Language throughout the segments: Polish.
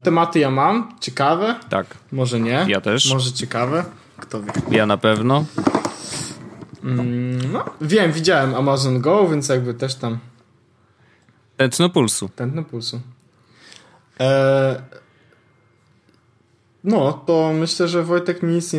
Tematy ja mam, ciekawe. Tak. Może nie. Ja też. Może ciekawe. Kto wie. Ja na pewno. No, wiem, widziałem Amazon Go, więc jakby też tam... Tętno pulsu. Tętno pulsu. No, to myślę, że Wojtek nic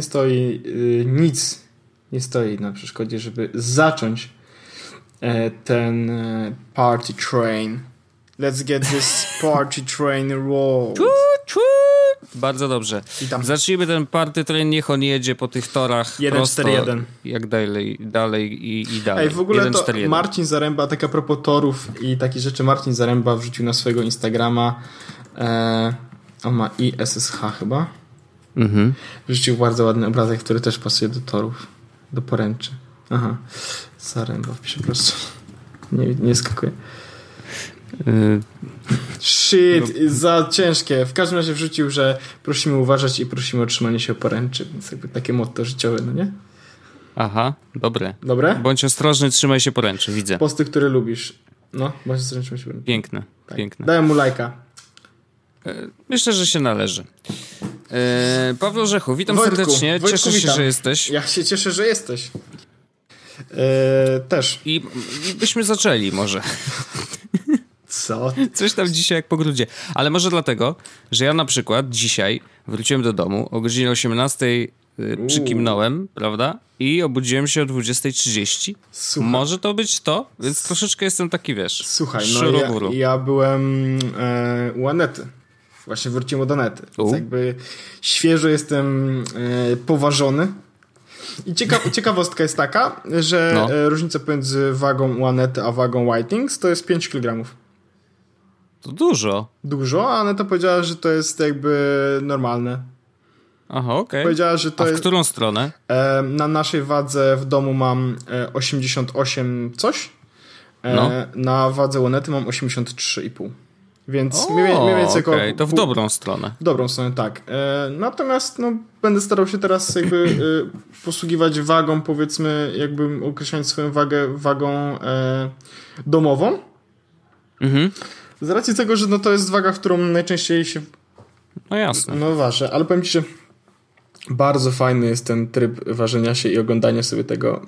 nie stoi na przeszkodzie, żeby zacząć ten party train. Let's get this party train rolled. Bardzo dobrze. Tam. Zacznijmy ten party train, niech on jedzie po tych torach 1-4-1. Jak dalej i dalej. Ej, w ogóle 1, to 4, Marcin Zaręba, tak a propos torów i takich rzeczy, Marcin Zaręba wrzucił na swojego Instagrama on ma SSH chyba. Wrzucił bardzo ładny obrazek, który też pasuje do torów, do poręczy. Aha, Zaręba wpiszę po prostu. Nie skakuje. Shit, za ciężkie. W każdym razie wrzucił, że prosimy uważać i prosimy o trzymanie się poręczy, więc jakby takie motto życiowe, no nie? Aha, dobre. Dobre? Bądź ostrożny, trzymaj się poręczy, widzę. Posty, które lubisz. No, bądź ostrożny, trzymaj się poręczy. Piękne, tak. Piękne. Daję mu lajka. Myślę, że się należy. Paweł Orzechu, witam serdecznie. Cieszę się, że jesteś. Ja się cieszę, że jesteś. Też. I byśmy zaczęli może. Co? Coś tam dzisiaj jak po grudzie. Ale może dlatego, że ja na przykład dzisiaj wróciłem do domu o godzinie 18 przykimnąłem, prawda? I obudziłem się o 20:30. Może to być to? Więc troszeczkę jestem taki, wiesz, słuchaj, no ja byłem u Anety. Właśnie wróciłem od Anety. Więc jakby świeżo jestem poważony. I ciekawostka jest taka, że różnica pomiędzy wagą u Anety a wagą Whitings to jest 5 kg. To dużo. Dużo, a Aneta powiedziała, że to jest jakby normalne. Aha, okej. Powiedziała, że to w którą stronę? Na naszej wadze w domu mam 88 coś. Na wadze u Anety mam 83,5. Więc mniej więcej to w dobrą stronę. W dobrą stronę, tak. Natomiast będę starał się teraz jakby posługiwać wagą, powiedzmy, jakby określać swoją wagą domową. Z racji tego, że to jest waga, w którą najczęściej się ważę. Ale powiem ci, że bardzo fajny jest ten tryb ważenia się i oglądania sobie tego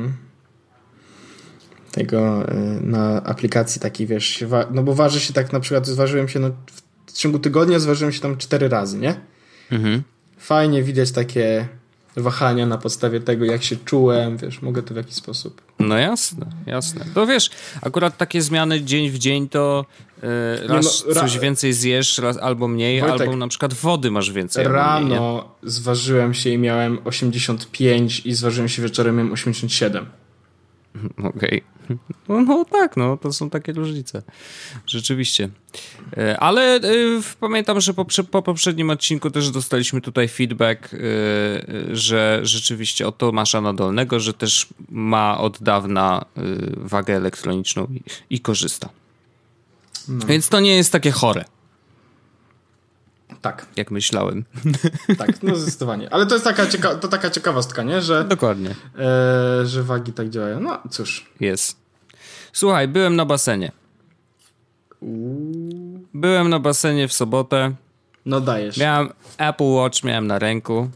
na aplikacji takiej, wiesz, bo waży się tak, na przykład zważyłem się w ciągu tygodnia zważyłem się tam 4 razy, nie? Fajnie widać takie wahania na podstawie tego, jak się czułem, wiesz, mogę to w jakiś sposób. No jasne. To wiesz, akurat takie zmiany dzień w dzień to coś więcej zjesz, albo mniej, Wojtek, albo na przykład wody masz więcej. Rano zważyłem się i miałem 85 i zważyłem się wieczorem, miałem 87. Okej. No tak, to są takie różnice. Rzeczywiście. Ale pamiętam, że po poprzednim odcinku też dostaliśmy tutaj feedback, że rzeczywiście od Tomasza Nadolnego, że też ma od dawna wagę elektroniczną i korzysta. Więc to nie jest takie chore. Tak. Jak myślałem. Tak, zdecydowanie. Ale to jest taka ciekawostka, nie? Że, dokładnie. Że wagi tak działają. No cóż. Jest. Słuchaj, byłem na basenie. Byłem na basenie w sobotę. No dajesz. Miałem Apple Watch, miałem na ręku.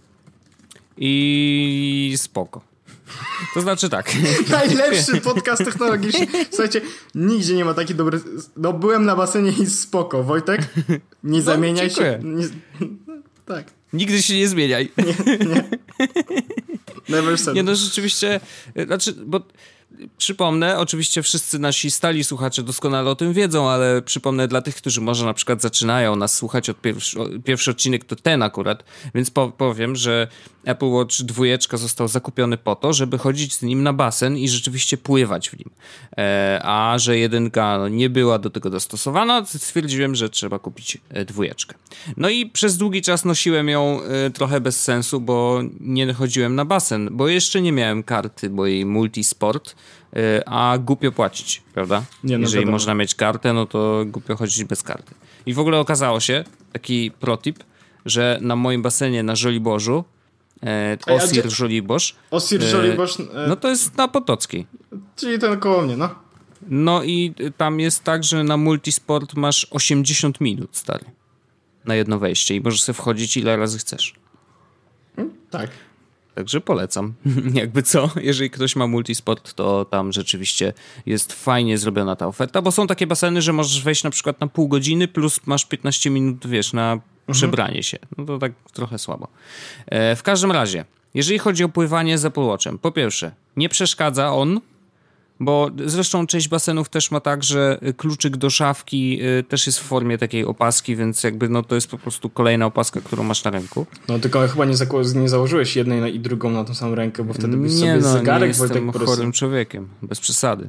I spoko. To znaczy tak. Najlepszy podcast technologiczny. Słuchajcie, nigdzie nie ma taki dobry... byłem na basenie i spoko. Wojtek, nie zamieniaj się. Tak. Nigdy się nie zmieniaj. Nie. Never said. Nie, rzeczywiście... bo przypomnę, oczywiście wszyscy nasi stali słuchacze doskonale o tym wiedzą, ale przypomnę dla tych, którzy może na przykład zaczynają nas słuchać od pierwszy odcinek, to ten akurat, więc powiem, że Apple Watch 2 został zakupiony po to, żeby chodzić z nim na basen i rzeczywiście pływać w nim. A że 1 nie była do tego dostosowana, stwierdziłem, że trzeba kupić 2. No i przez długi czas nosiłem ją trochę bez sensu, bo nie chodziłem na basen, bo jeszcze nie miałem karty mojej Multisport, a głupio płacić, prawda? Jeżeli można mieć kartę, to głupio chodzić bez karty. I w ogóle okazało się, taki protip, że na moim basenie na Żoliborzu Osir Żoliborz. Osir Żoliborz. No to jest na Potockiej. Czyli ten koło mnie, no. No i tam jest tak, że na Multisport masz 80 minut, stary. na jedno wejście i możesz sobie wchodzić ile razy chcesz. Tak. Także polecam. Jakby co, jeżeli ktoś ma multisport, to tam rzeczywiście jest fajnie zrobiona ta oferta, bo są takie baseny, że możesz wejść na przykład na pół godziny plus masz 15 minut, wiesz, na przebranie się. No to tak trochę słabo. W każdym razie, jeżeli chodzi o pływanie z Apple Watchem, po pierwsze, nie przeszkadza on, bo zresztą część basenów też ma tak, że kluczyk do szafki też jest w formie takiej opaski, więc jakby no to jest po prostu kolejna opaska, którą masz na ręku. No tylko chyba nie założyłeś jednej i drugą na tą samą rękę, bo wtedy byś sobie zegarek... Nie, jestem chorym człowiekiem, bez przesady.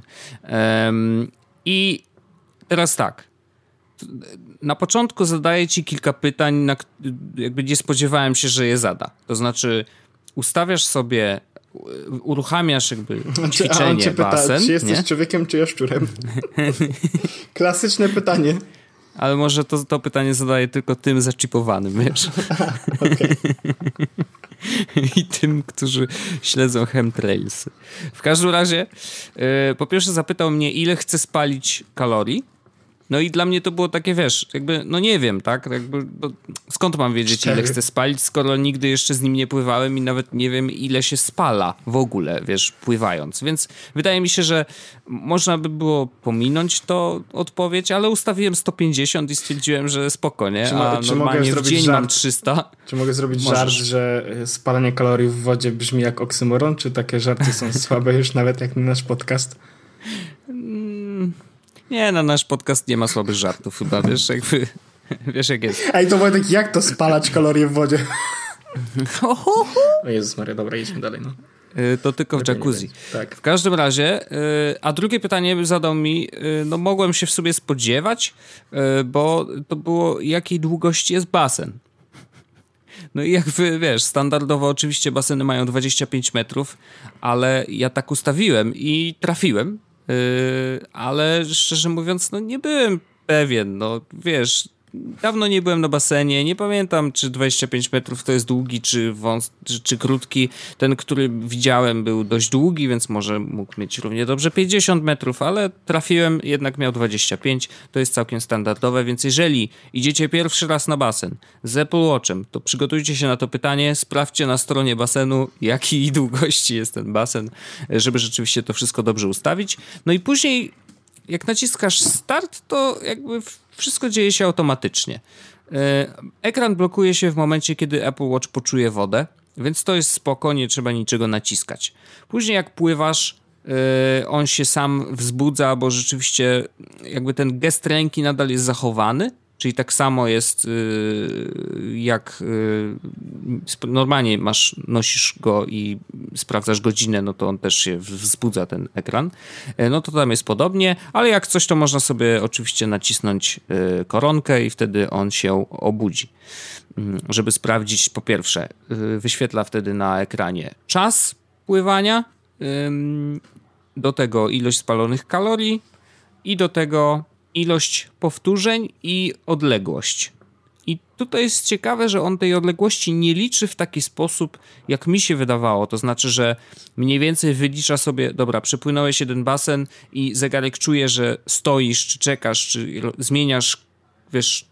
I teraz tak. Na początku zadaję ci kilka pytań, jakby nie spodziewałem się, że je zada. To znaczy ustawiasz sobie, uruchamiasz jakby ćwiczenie, on cię pyta, basen. Czy jesteś człowiekiem, czy jaszczurem? Klasyczne pytanie. Ale może to pytanie zadaję tylko tym zaczipowanym, wiesz? Okay. I tym, którzy śledzą chemtrailsy. W każdym razie, po pierwsze zapytał mnie, ile chcę spalić kalorii. No i dla mnie to było takie, wiesz, jakby, no nie wiem, tak? Jakby, skąd mam wiedzieć, ile chcę spalić, skoro nigdy jeszcze z nim nie pływałem i nawet nie wiem, ile się spala w ogóle, wiesz, pływając. Więc wydaje mi się, że można by było pominąć to odpowiedź, ale ustawiłem 150 i stwierdziłem, że spoko, nie? A normalnie w dzień mam 300. Czy mogę zrobić żart, że spalanie kalorii w wodzie brzmi jak oksymoron? Czy takie żarty są słabe już nawet jak na nasz podcast? Nie, na nasz podcast nie ma słabych żartów chyba, wiesz, jakby, wiesz jak jest. Ej, to Wojtek, jak to spalać kalorie w wodzie? O Jezus Maria, dobra, idźmy dalej, no. To tylko w jacuzzi. Tak. W każdym razie, a drugie pytanie zadał mi, no mogłem się w sobie spodziewać, bo to było, jakiej długości jest basen. No i jakby, wiesz, standardowo oczywiście baseny mają 25 metrów, ale ja tak ustawiłem i trafiłem. Ale szczerze mówiąc, no nie byłem pewien, no wiesz, dawno nie byłem na basenie, nie pamiętam, czy 25 metrów to jest długi, czy krótki. Ten, który widziałem, był dość długi, więc może mógł mieć równie dobrze 50 metrów, ale trafiłem, jednak miał 25, to jest całkiem standardowe, więc jeżeli idziecie pierwszy raz na basen z Apple Watchem, to przygotujcie się na to pytanie, sprawdźcie na stronie basenu, jakiej długości jest ten basen, żeby rzeczywiście to wszystko dobrze ustawić. No i później, jak naciskasz start, to jakby wszystko dzieje się automatycznie. Ekran blokuje się w momencie, kiedy Apple Watch poczuje wodę, więc to jest spoko, nie trzeba niczego naciskać. Później jak pływasz, on się sam wzbudza, bo rzeczywiście jakby ten gest ręki nadal jest zachowany, czyli tak samo jest jak normalnie nosisz go i sprawdzasz godzinę, no to on też się wzbudza, ten ekran. No to tam jest podobnie, ale jak coś, to można sobie oczywiście nacisnąć koronkę i wtedy on się obudzi. Żeby sprawdzić, po pierwsze, wyświetla wtedy na ekranie czas pływania, do tego ilość spalonych kalorii i do tego ilość powtórzeń i odległość. I tutaj jest ciekawe, że on tej odległości nie liczy w taki sposób, jak mi się wydawało. To znaczy, że mniej więcej wylicza sobie, dobra, przepłynąłeś jeden basen i zegarek czuje, że stoisz, czy czekasz, czy zmieniasz, wiesz,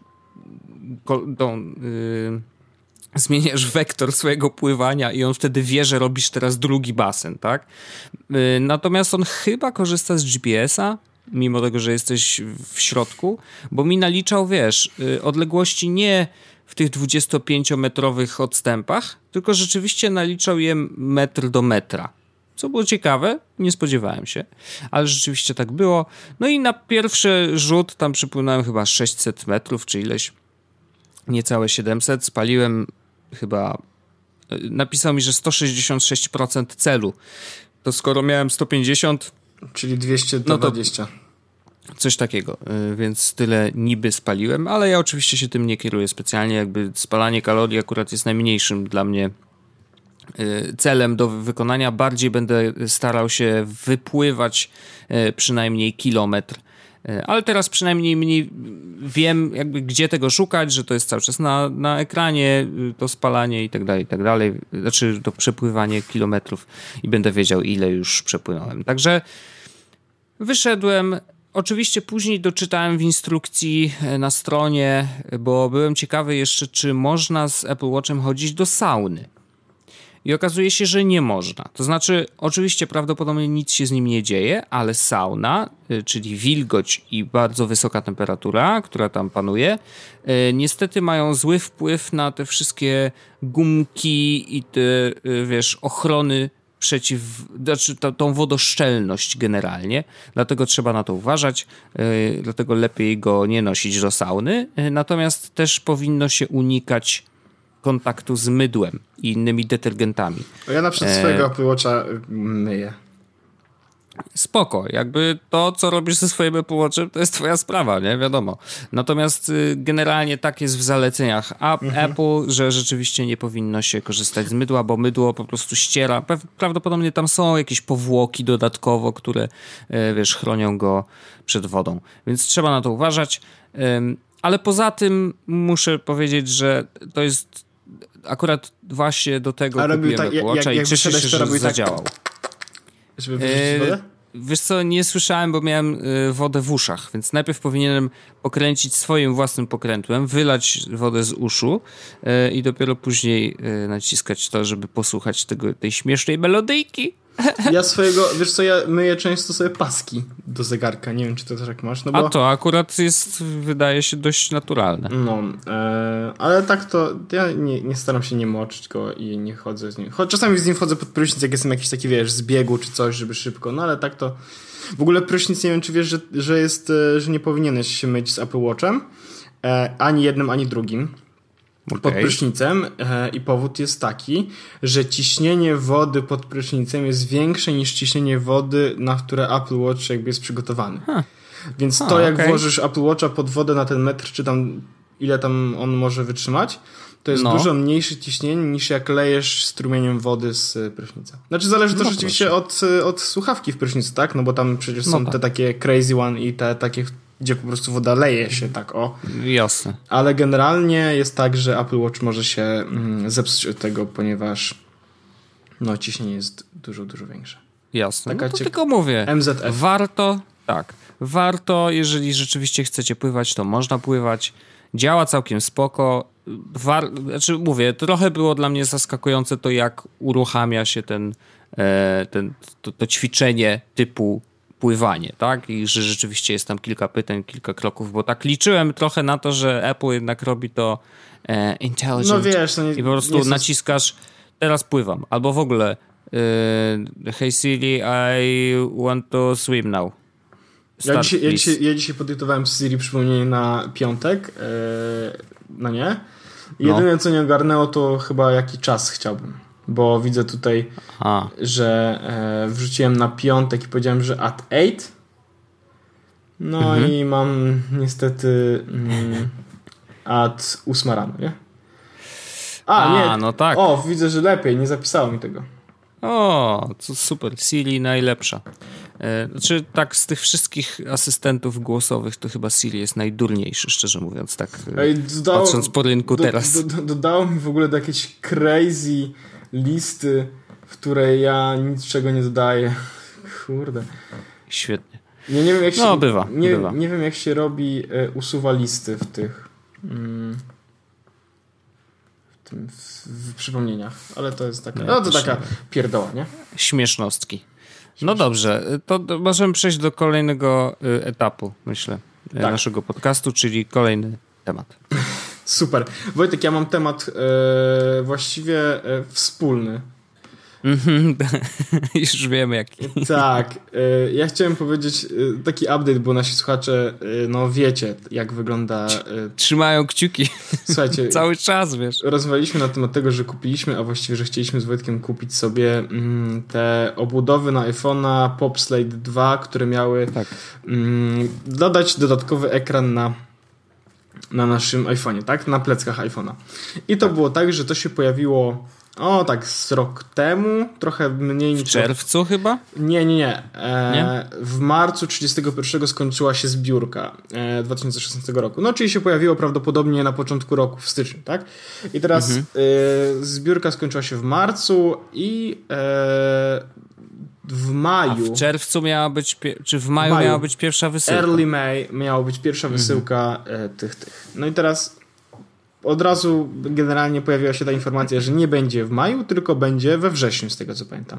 zmieniasz wektor swojego pływania i on wtedy wie, że robisz teraz drugi basen, tak? Natomiast on chyba korzysta z GPS-a, mimo tego, że jesteś w środku, bo mi naliczał, wiesz, odległości nie w tych 25-metrowych odstępach, tylko rzeczywiście naliczał je metr do metra. Co było ciekawe, nie spodziewałem się, ale rzeczywiście tak było. No i na pierwszy rzut tam przypłynąłem chyba 600 metrów, czy ileś, niecałe 700, spaliłem chyba, napisał mi, że 166% celu. To skoro miałem 150... Czyli 220. No to coś takiego, więc tyle niby spaliłem, ale ja oczywiście się tym nie kieruję specjalnie, jakby spalanie kalorii akurat jest najmniejszym dla mnie celem do wykonania. Bardziej będę starał się wypływać przynajmniej kilometr, ale teraz przynajmniej mniej wiem jakby gdzie tego szukać, że to jest cały czas na ekranie, to spalanie i tak dalej, znaczy to przepływanie kilometrów i będę wiedział, ile już przepłynąłem. Także wyszedłem oczywiście później doczytałem w instrukcji na stronie, bo byłem ciekawy jeszcze, czy można z Apple Watchem chodzić do sauny. I okazuje się, że nie można. To znaczy, oczywiście prawdopodobnie nic się z nim nie dzieje, ale sauna, czyli wilgoć i bardzo wysoka temperatura, która tam panuje, niestety mają zły wpływ na te wszystkie gumki i te, wiesz, ochrony znaczy tą wodoszczelność generalnie. Dlatego trzeba na to uważać, dlatego lepiej go nie nosić do sauny. Natomiast też powinno się unikać kontaktu z mydłem i innymi detergentami. Ja na przykład swojego Apple Watcha myję. Spoko, jakby to, co robisz ze swoim Apple Watchem, to jest twoja sprawa, nie? Wiadomo. Natomiast generalnie tak jest w zaleceniach Apple, że rzeczywiście nie powinno się korzystać z mydła, bo mydło po prostu ściera. Prawdopodobnie tam są jakieś powłoki dodatkowo, które, wiesz, chronią go przed wodą. Więc trzeba na to uważać. Ale poza tym muszę powiedzieć, że to jest akurat właśnie do tego kupiłem Apple Watcha i cieszę się, że zadziałał. Żeby wyrzucić wodę? Wiesz co, nie słyszałem, bo miałem wodę w uszach, więc najpierw powinienem pokręcić swoim własnym pokrętłem, wylać wodę z uszu i dopiero później naciskać to, żeby posłuchać tej śmiesznej melodyjki. Ja swojego, wiesz co, ja myję często sobie paski do zegarka, nie wiem, czy to też jak masz. No bo... A to akurat jest, wydaje się, dość naturalne. No, ale tak to ja nie staram się nie moczyć go i nie chodzę z nim. Czasami z nim wchodzę pod prysznic, jak jestem jakiś taki, wiesz, z biegu czy coś, żeby szybko, no ale tak to... W ogóle prysznic, nie wiem, czy wiesz, że nie powinieneś się myć z Apple Watchem, ani jednym, ani drugim. Pod prysznicem i powód jest taki, że ciśnienie wody pod prysznicem jest większe niż ciśnienie wody, na które Apple Watch jakby jest przygotowany. Więc to jak włożysz Apple Watcha pod wodę na ten metr, czy tam ile tam on może wytrzymać, to jest dużo mniejsze ciśnienie niż jak lejesz strumieniem wody z prysznica. Znaczy zależy to rzeczywiście od słuchawki w prysznicu, tak? No bo tam przecież są te takie crazy one i te takie, gdzie po prostu woda leje się tak o. Jasne. Ale generalnie jest tak, że Apple Watch może się zepsuć od tego, ponieważ no ciśnienie jest dużo, dużo większe. Jasne. No to tylko mówię. MZF. Warto, jeżeli rzeczywiście chcecie pływać, to można pływać. Działa całkiem spoko. Znaczy mówię, trochę było dla mnie zaskakujące to, jak uruchamia się to ćwiczenie typu pływanie, tak? I że rzeczywiście jest tam kilka pytań, kilka kroków, bo tak liczyłem trochę na to, że Apple jednak robi to intelligent. No wiesz, i po prostu naciskasz teraz pływam, albo w ogóle hey Siri, I want to swim now. Ja dzisiaj podyktowałem Siri przypomnienie na piątek, no nie? Jedyne co nie ogarnęło to chyba jaki czas chciałbym. Bo widzę tutaj, że wrzuciłem na piątek i powiedziałem, że at 8. No i mam niestety at 8 rano, nie? Nie. No tak. O, widzę, że lepiej, nie zapisało mi tego. O, to super. Siri najlepsza. Znaczy tak z tych wszystkich asystentów głosowych to chyba Siri jest najdurniejszy, szczerze mówiąc, tak patrząc po rynku teraz. Dodało mi w ogóle do jakiejś crazy listy, w której ja niczego nie dodaję. Kurde. Świetnie. Ja nie wiem, jak się, bywa. Nie wiem, jak się robi usuwa listy w tych w przypomnieniach, ale to jest taka taka pierdoła, nie? Śmiesznostki. No dobrze, to możemy przejść do kolejnego etapu, myślę, naszego podcastu, czyli kolejny temat. Super. Wojtek, ja mam temat właściwie wspólny. Już wiemy jaki. Tak. Ja chciałem powiedzieć taki update, bo nasi słuchacze, no wiecie, jak wygląda... Trzymają kciuki. Słuchajcie. Cały czas, wiesz. Rozmawialiśmy na temat tego, że kupiliśmy, a właściwie, że chcieliśmy z Wojtkiem kupić sobie te obudowy na iPhone'a Pop Slate 2, które miały dodać dodatkowy ekran na naszym iPhone'ie, tak? Na pleckach iPhone'a. I to było tak, że to się pojawiło tak z rok temu, trochę mniej niż... W czerwcu chyba? Nie. W marcu 31 skończyła się zbiórka 2016 roku. No, czyli się pojawiło prawdopodobnie na początku roku, w styczniu, tak? I teraz zbiórka skończyła się w marcu i w maju... A w czerwcu miała być, czy w maju miała być pierwsza wysyłka? Early May miała być pierwsza wysyłka tych. No i teraz od razu generalnie pojawiła się ta informacja, że nie będzie w maju, tylko będzie we wrześniu, z tego co pamiętam.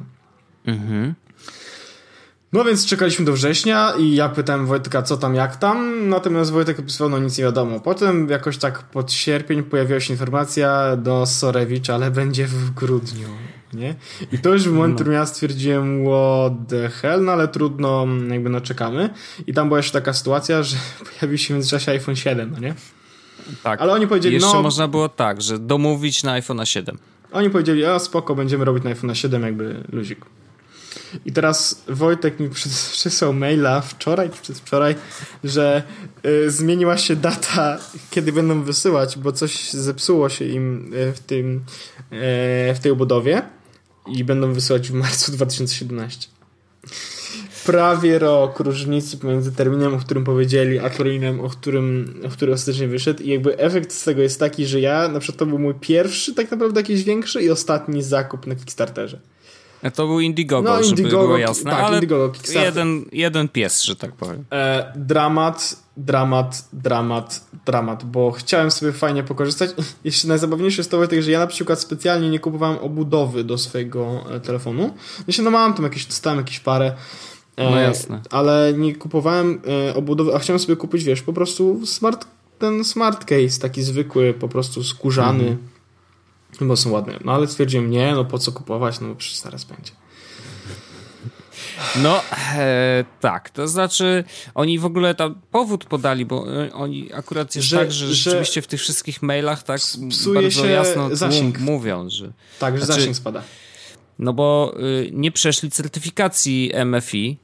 No więc czekaliśmy do września i ja pytałem Wojtka, co tam, jak tam, natomiast Wojtek opisywał, no nic nie wiadomo. Potem jakoś tak pod sierpień pojawiła się informacja do Sorewicz, ale będzie w grudniu, nie? I to już w moment, w którym ja stwierdziłem, what the hell, no ale trudno, jakby no czekamy. I tam była jeszcze taka sytuacja, że pojawił się w międzyczasie iPhone 7, no nie? Tak. Ale oni powiedzieli, jeszcze można było tak, że domówić na iPhone'a 7. Oni powiedzieli, a spoko, będziemy robić na iPhone'a 7 jakby luzik. I teraz Wojtek mi przysłał maila wczoraj czy przedwczoraj, że zmieniła się data, kiedy będą wysyłać, bo coś zepsuło się im w tej obudowie i będą wysyłać w marcu 2017. Prawie rok różnicy pomiędzy terminem, o którym powiedzieli, a terminem, który ostatecznie wyszedł, i jakby efekt z tego jest taki, że ja, na przykład to był mój pierwszy tak naprawdę jakiś większy i ostatni zakup na Kickstarterze. To był Indiegogo, żeby było jasne, tak, ale Indiegogo, jeden pies, że tak powiem. Dramat, bo chciałem sobie fajnie pokorzystać. Jeszcze najzabawniejsze jest to, że ja na przykład specjalnie nie kupowałem obudowy do swojego telefonu. No mam tam dostałem jakieś parę, no jasne. ale nie kupowałem obudowy, a chciałem sobie kupić, wiesz, po prostu ten smart case, taki zwykły, po prostu skórzany. Bo są ładne. No ale stwierdziłem, no po co kupować, no bo przecież zaraz będzie. No, tak, to znaczy oni w ogóle tam powód podali, bo oni akurat jest tak, że rzeczywiście w tych wszystkich mailach tak bardzo jasno mówią, że... Tak, że zasięg spada. No bo nie przeszli certyfikacji MFI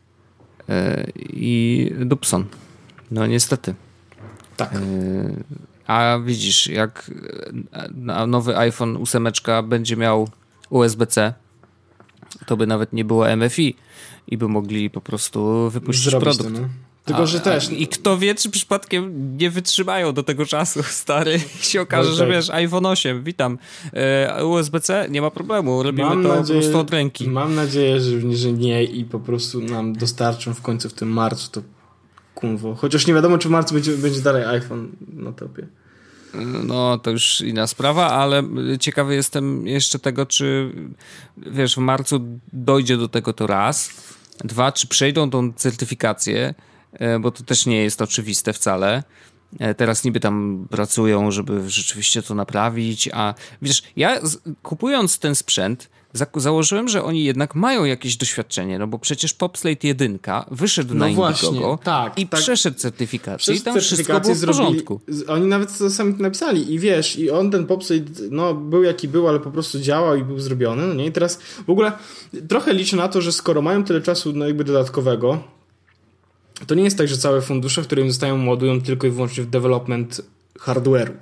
i Dubson. No niestety. Tak. A widzisz, jak nowy iPhone 8 będzie miał USB-C, to by nawet nie było MFI i by mogli po prostu wypuścić produkt. To, no. Tylko, że też... I kto wie, czy przypadkiem nie wytrzymają do tego czasu, stary. I się okaże, że wiesz, iPhone 8, witam. USB-C, nie ma problemu, robimy po prostu od ręki. Mam nadzieję, że nie i po prostu nam dostarczą w końcu w tym marcu to kunwo. Chociaż nie wiadomo, czy w marcu będzie dalej iPhone na topie. No, to już inna sprawa, ale ciekawy jestem jeszcze tego, czy wiesz, w marcu dojdzie do tego to raz. 2, czy przejdą tą certyfikację, bo to też nie jest oczywiste wcale. Teraz niby tam pracują, żeby rzeczywiście to naprawić, a wiesz, ja kupując ten sprzęt założyłem, że oni jednak mają jakieś doświadczenie, no bo przecież Popslate 1 wyszedł na Indiegogo i przeszedł certyfikację i tam wszystko było w porządku. Oni nawet to sami napisali i wiesz, i on ten Popslate, no był jaki był, ale po prostu działał i był zrobiony, no nie? I teraz w ogóle trochę liczę na to, że skoro mają tyle czasu, no jakby dodatkowego, to nie jest tak, że całe fundusze, które im zostają, ładują tylko i wyłącznie w development hardware'u.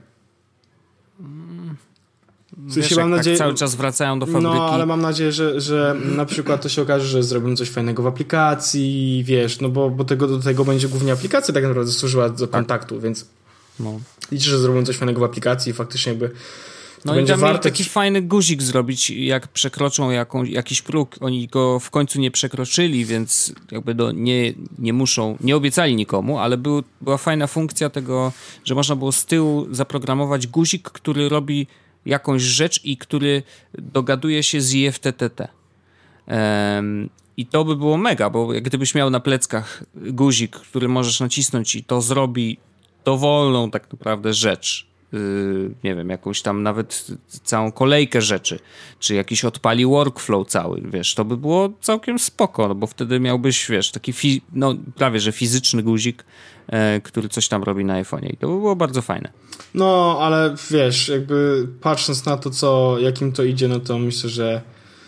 W sensie, mam nadzieję, tak cały czas wracają do fabryki. No, ale mam nadzieję, że na przykład to się okaże, że zrobimy coś fajnego w aplikacji, wiesz, no bo do tego będzie głównie aplikacja tak naprawdę służyła do kontaktu, więc liczę, że zrobią coś fajnego w aplikacji i faktycznie jakby no i tam mieli taki fajny guzik zrobić, jak przekroczą jakiś próg. Oni go w końcu nie przekroczyli, więc jakby nie muszą, nie obiecali nikomu, ale była fajna funkcja tego, że można było z tyłu zaprogramować guzik, który robi jakąś rzecz i który dogaduje się z IFTTT. I to by było mega, bo gdybyś miał na pleckach guzik, który możesz nacisnąć i to zrobi dowolną tak naprawdę rzecz, nie wiem, jakąś tam nawet całą kolejkę rzeczy, czy jakiś odpali workflow cały, wiesz, to by było całkiem spoko, no bo wtedy miałbyś, wiesz, taki prawie że fizyczny guzik, który coś tam robi na iPhone'ie i to by było bardzo fajne. No, ale wiesz, jakby patrząc na to, jakim to idzie, no to myślę, że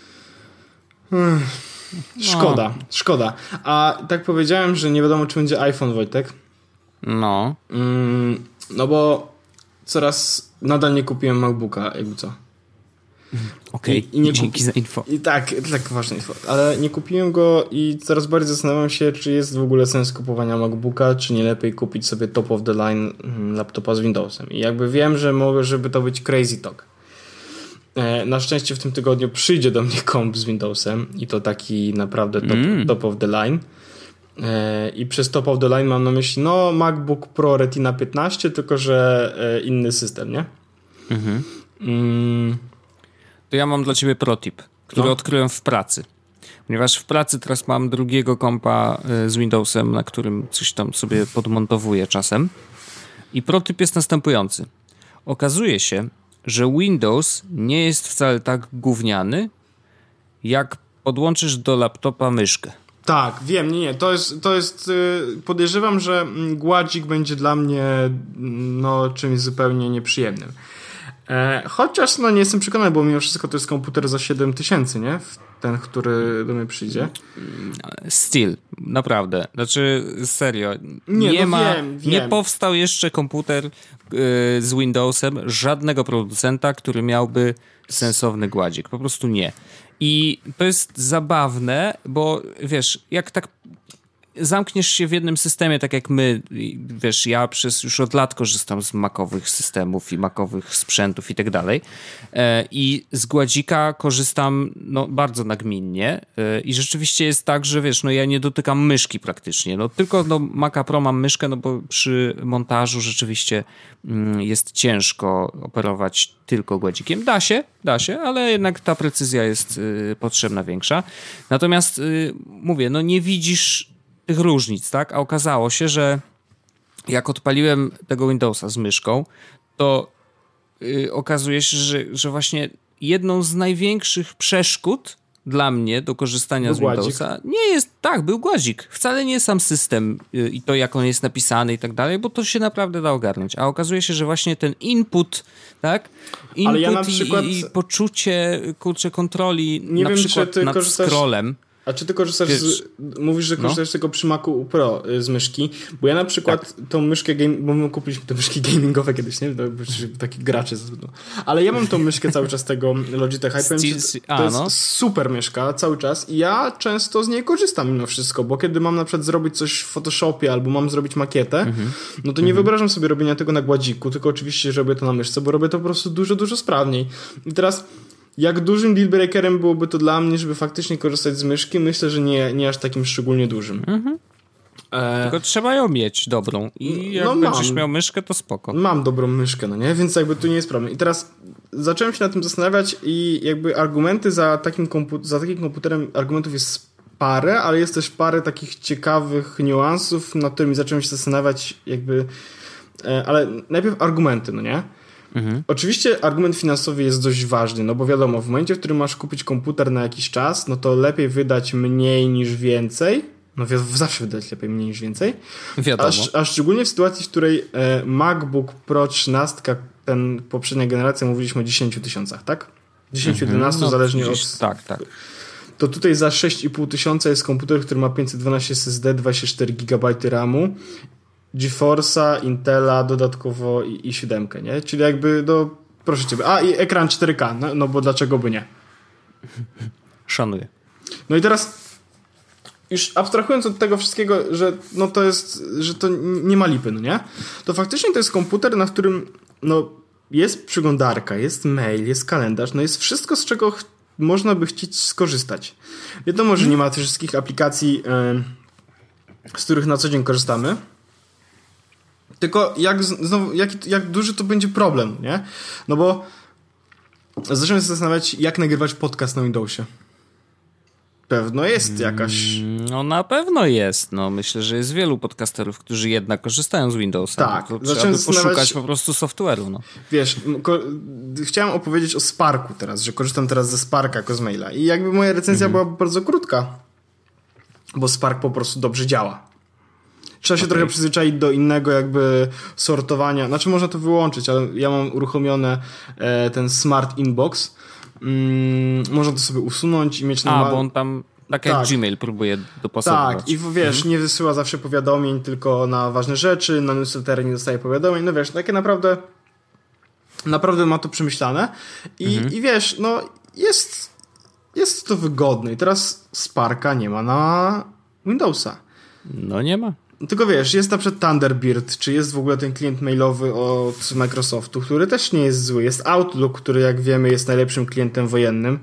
szkoda. A tak powiedziałem, że nie wiadomo, czy będzie iPhone, Wojtek. No. No bo nadal nie kupiłem MacBooka, jakby co. Okej, dzięki za info. I tak ważne info. Ale nie kupiłem go i coraz bardziej zastanawiam się, czy jest w ogóle sens kupowania MacBooka, czy nie lepiej kupić sobie top of the line laptopa z Windowsem. I jakby wiem, że żeby to być crazy talk. Na szczęście w tym tygodniu przyjdzie do mnie komp z Windowsem i to taki naprawdę top of the line. I przez top of the line mam na myśli MacBook Pro Retina 15, tylko że inny system, nie? To ja mam dla ciebie protip, który odkryłem w pracy. Ponieważ w pracy teraz mam drugiego kompa z Windowsem, na którym coś tam sobie podmontowuję czasem. I protip jest następujący. Okazuje się, że Windows nie jest wcale tak gówniany, jak podłączysz do laptopa myszkę. Tak, wiem, nie, to jest podejrzewam, że gładzik będzie dla mnie czymś zupełnie nieprzyjemnym. Chociaż nie jestem przekonany, bo mimo wszystko to jest komputer za 7000, nie? Ten, który do mnie przyjdzie. Still, naprawdę. Znaczy, serio. Nie powstał jeszcze komputer z Windowsem żadnego producenta, który miałby sensowny gładzik. Po prostu nie. I to jest zabawne, bo wiesz, jak tak zamkniesz się w jednym systemie, tak jak my, wiesz, ja już od lat korzystam z macowych systemów i macowych sprzętów i tak dalej, i z gładzika korzystam bardzo nagminnie i rzeczywiście jest tak, że wiesz, ja nie dotykam myszki praktycznie, tylko Maca Pro mam myszkę, bo przy montażu rzeczywiście jest ciężko operować tylko gładzikiem. Da się, ale jednak ta precyzja jest potrzebna większa. Natomiast mówię, nie widzisz tych różnic, tak? A okazało się, że jak odpaliłem tego Windowsa z myszką, to okazuje się, że właśnie jedną z największych przeszkód dla mnie do korzystania z Windowsa był gładzik. Wcale nie sam system i to, jak on jest napisany i tak dalej, bo to się naprawdę da ogarnąć. A okazuje się, że właśnie ten input, tak? Ale ja na przykład... i poczucie, kontroli nie na wiem, przykład nad scrollem. A czy ty korzystasz mówisz, że korzystasz tylko przy Macu Pro z myszki? Bo ja na przykład tą myszkę, bo my kupiliśmy te myszki gamingowe kiedyś, nie? Taki gracze. Ale ja mam tą myszkę cały czas tego Logitech Hyper. To jest super myszka cały czas i ja często z niej korzystam mimo wszystko, bo kiedy mam na przykład zrobić coś w Photoshopie albo mam zrobić makietę, to nie wyobrażam sobie robienia tego na gładziku, tylko oczywiście robię to na myszce, bo robię to po prostu dużo, dużo sprawniej. I teraz jak dużym dealbreakerem byłoby to dla mnie, żeby faktycznie korzystać z myszki? Myślę, że nie aż takim szczególnie dużym. Tylko trzeba ją mieć dobrą. I jak będziesz miał myszkę, to spoko. Mam dobrą myszkę, nie? Więc jakby tu nie jest problem. I teraz zacząłem się nad tym zastanawiać i jakby argumenty za takim komputerem, argumentów jest parę, ale jest też parę takich ciekawych niuansów, nad którymi zacząłem się zastanawiać jakby... Ale najpierw argumenty, nie? Oczywiście argument finansowy jest dość ważny, bo wiadomo, w momencie, w którym masz kupić komputer na jakiś czas, to lepiej wydać mniej niż więcej. Zawsze wydać lepiej mniej niż więcej. Wiadomo. A szczególnie w sytuacji, w której MacBook Pro 13, ten poprzednia generacja, mówiliśmy o 10 000, tak? 10-11, zależnie od... Tak. To tutaj za 6,5 jest komputer, który ma 512 SSD, 24 GB RAMu, GeForce'a, Intela dodatkowo i 7, nie? Czyli jakby, proszę ciebie. I ekran 4K, bo dlaczego by nie? Szanuję. No i teraz już abstrahując od tego wszystkiego, że to jest, że to nie ma lipy, nie? To faktycznie to jest komputer, na którym jest przeglądarka, jest mail, jest kalendarz, jest wszystko, z czego można by chcieć skorzystać. Wiadomo, że nie ma tych wszystkich aplikacji, z których na co dzień korzystamy. Tylko jak duży to będzie problem, nie? Bo zacząłem się zastanawiać, jak nagrywać podcast na Windowsie. Pewno jest jakaś... na pewno jest. Myślę, że jest wielu podcasterów, którzy jednak korzystają z Windowsa. Tak. Trzeba by poszukać po prostu software'u. Wiesz, chciałem opowiedzieć o Sparku teraz, że korzystam teraz ze Sparka jako z maila. I jakby moja recenzja była bardzo krótka, bo Spark po prostu dobrze działa. Trzeba się trochę przyzwyczaić do innego jakby sortowania. Znaczy można to wyłączyć, ale ja mam uruchomione ten Smart Inbox. Można to sobie usunąć i mieć bo on tam tak jak Gmail próbuje dopasować. Tak, i wiesz, nie wysyła zawsze powiadomień tylko na ważne rzeczy, na newslettery nie dostaje powiadomień. Wiesz, takie naprawdę ma to przemyślane. I wiesz, jest to wygodne. I teraz Sparka nie ma na Windowsa. Nie ma. tylko wiesz, jest na przykład Thunderbird, czy jest w ogóle ten klient mailowy od Microsoftu, który też nie jest zły. Jest Outlook, który jak wiemy jest najlepszym klientem wojennym.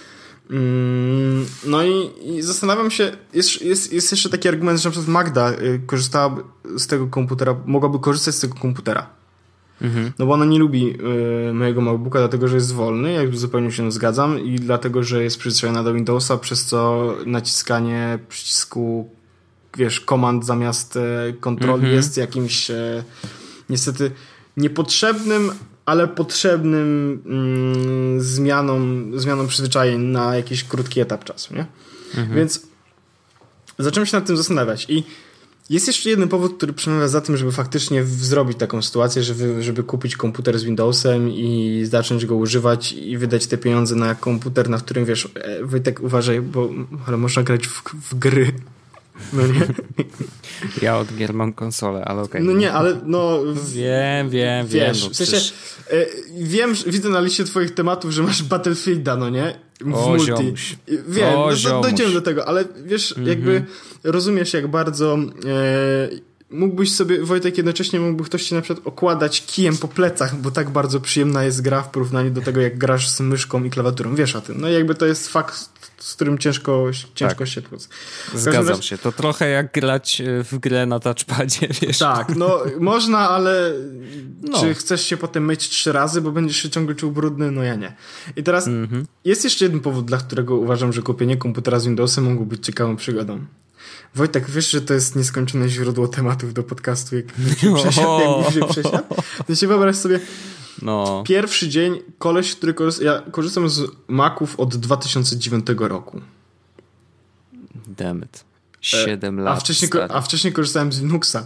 No i zastanawiam się, jest jeszcze taki argument, że na przykład Magda korzystała z tego komputera, mogłaby korzystać z tego komputera. No bo ona nie lubi mojego MacBooka, dlatego że jest wolny, jakby zupełnie się zgadzam, i dlatego, że jest przyzwyczajona do Windowsa, przez co naciskanie przycisku, wiesz, komand zamiast kontroli jest jakimś niestety niepotrzebnym, ale potrzebnym zmianą przyzwyczajeń na jakiś krótki etap czasu, nie? Więc zacząłem się nad tym zastanawiać i jest jeszcze jeden powód, który przemawia za tym, żeby faktycznie zrobić taką sytuację, żeby kupić komputer z Windowsem i zacząć go używać i wydać te pieniądze na komputer, na którym, wiesz, Wojtek, uważaj, bo ale można grać w gry. No nie? Ja od gier mam konsolę, ale okej. No nie, ale no... Wiem. Wiesz, No w sensie, widzę na liście twoich tematów, że masz Battlefielda, no nie? W multi. Ziomuś. Wiem, dojdziemy do tego, ale wiesz, jakby rozumiesz, jak bardzo mógłbyś sobie, Wojtek, jednocześnie mógłby ktoś ci na przykład okładać kijem po plecach, bo tak bardzo przyjemna jest gra w porównaniu do tego, jak grasz z myszką i klawiaturą. Wiesz o tym. No jakby to jest fakt, z którym ciężko się tłuc. Zgadzam się. To trochę jak grać w grę na touchpadzie, wiesz. Tak, no można, ale czy chcesz się potem myć 3 razy, bo będziesz się ciągle czuł brudny? No ja nie. I teraz jest jeszcze jeden powód, dla którego uważam, że kupienie komputera z Windowsem mogło być ciekawą przygodą. Wojtek, wiesz, że to jest nieskończone źródło tematów do podcastu, jak bliżej przesiadł? To się wyobraź sobie, pierwszy dzień koleś, który ja korzystam z Maców od 2009 roku. Damn it. 7 lat. A wcześniej korzystałem z Linuxa.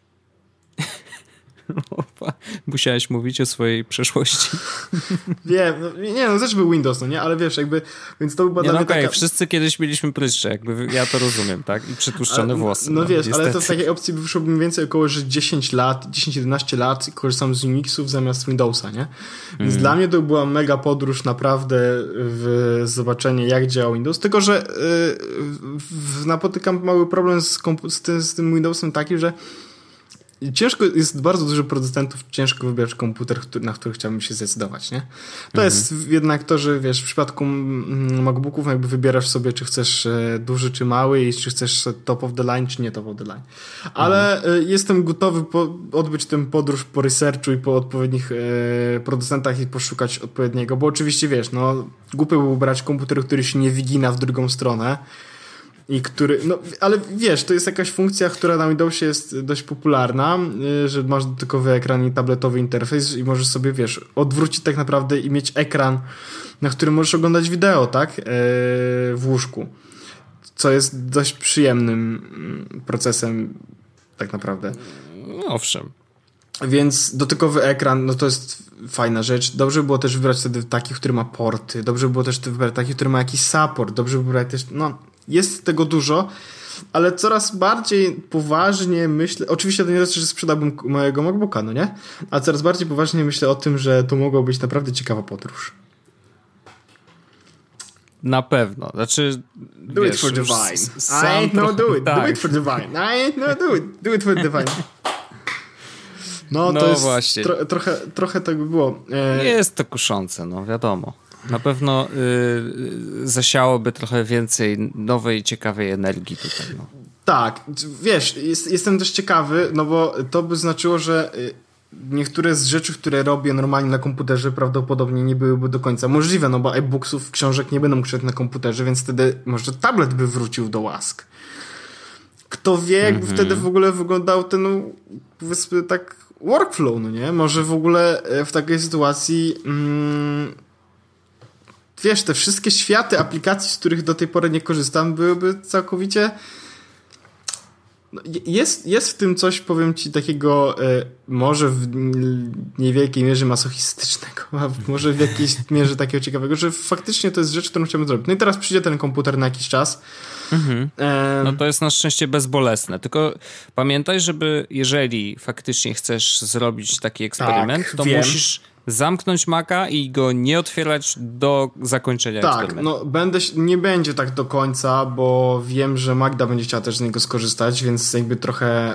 Musiałeś mówić o swojej przeszłości. Wiem, no też był Windows, no nie, ale wiesz, jakby, więc to była dla mnie taka... wszyscy kiedyś mieliśmy pryszcze, jakby ja to rozumiem, tak? I przytłuszczone włosy. No wiesz, niestety. Ale to w takiej opcji wyszło mi więcej około, że 10-11 lat korzystam z Unixów zamiast Windowsa, nie? Więc dla mnie to była mega podróż naprawdę w zobaczenie, jak działa Windows, tylko że napotykam mały problem z tym Windowsem taki, że ciężko, jest bardzo dużo producentów, ciężko wybrać komputer, na który chciałbym się zdecydować, nie? To jest jednak to, że wiesz, w przypadku MacBooków jakby wybierasz sobie, czy chcesz duży, czy mały i czy chcesz top of the line, czy nie top of the line. Ale jestem gotowy odbyć tę podróż po researchu i po odpowiednich producentach i poszukać odpowiedniego, bo oczywiście wiesz, no głupio było brać komputer, który się nie wygina w drugą stronę, i który, no ale wiesz, to jest jakaś funkcja, która na Windowsie jest dość popularna, że masz dotykowy ekran i tabletowy interfejs i możesz sobie, wiesz, odwrócić tak naprawdę i mieć ekran, na którym możesz oglądać wideo, tak? W łóżku. Co jest dość przyjemnym procesem tak naprawdę. No, owszem. Więc dotykowy ekran, no to jest fajna rzecz. Dobrze by było też wybrać wtedy taki, który ma porty. Dobrze by było też wybrać taki, który ma jakiś support. Dobrze by było wybrać też, no jest tego dużo, ale coraz bardziej poważnie myślę, oczywiście to nie znaczy, że sprzedałbym mojego MacBooka, no nie? A coraz bardziej poważnie myślę o tym, że to mogła być naprawdę ciekawa podróż. Na pewno. Znaczy, do it for the vine. I ain't no do it. Tak. Do it for the vine. I ain't no do it. Do it for the vine. No to jest właśnie. Trochę tak by było. Jest to kuszące, no wiadomo. Na pewno zasiałoby trochę więcej nowej, ciekawej energii tutaj. No. Tak, wiesz, jestem też ciekawy, no bo to by znaczyło, że niektóre z rzeczy, które robię normalnie na komputerze, prawdopodobnie nie byłyby do końca możliwe, no bo e-booksów, książek nie będą czytać na komputerze, więc wtedy może tablet by wrócił do łask. Kto wie, jakby wtedy w ogóle wyglądał ten, powiedzmy tak, workflow, no nie? Może w ogóle w takiej sytuacji wiesz, te wszystkie światy aplikacji, z których do tej pory nie korzystam, byłyby całkowicie... No, jest w tym coś, powiem ci, takiego może w niewielkiej mierze masochistycznego, a może w jakiejś mierze takiego ciekawego, że faktycznie to jest rzecz, którą chciałbym zrobić. No i teraz przyjdzie ten komputer na jakiś czas. No to jest na szczęście bezbolesne. Tylko pamiętaj, żeby jeżeli faktycznie chcesz zrobić taki eksperyment, to zamknąć Maca i go nie otwierać do zakończenia eksperymentu. Nie będzie tak do końca, bo wiem, że Magda będzie chciała też z niego skorzystać, więc jakby trochę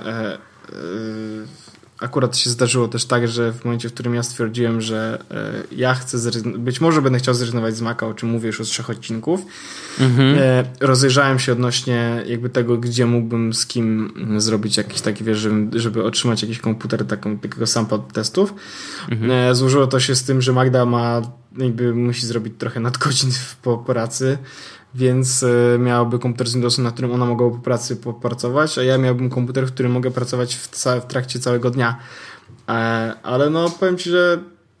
akurat się zdarzyło też tak, że w momencie, w którym ja stwierdziłem, że ja chcę być może będę chciał zrezygnować z Maca, o czym mówię już od 3 odcinków. Rozejrzałem się odnośnie jakby tego, gdzie mógłbym z kim zrobić jakiś taki, wiesz, żeby otrzymać jakiś komputer takiego sampla od testów. Złożyło to się z tym, że Magda musi zrobić trochę nadgodzin po pracy, więc miałaby komputer z Windowsem, na którym ona mogłaby po pracy popracować, a ja miałbym komputer, w którym mogę pracować w trakcie całego dnia. Ale powiem ci, że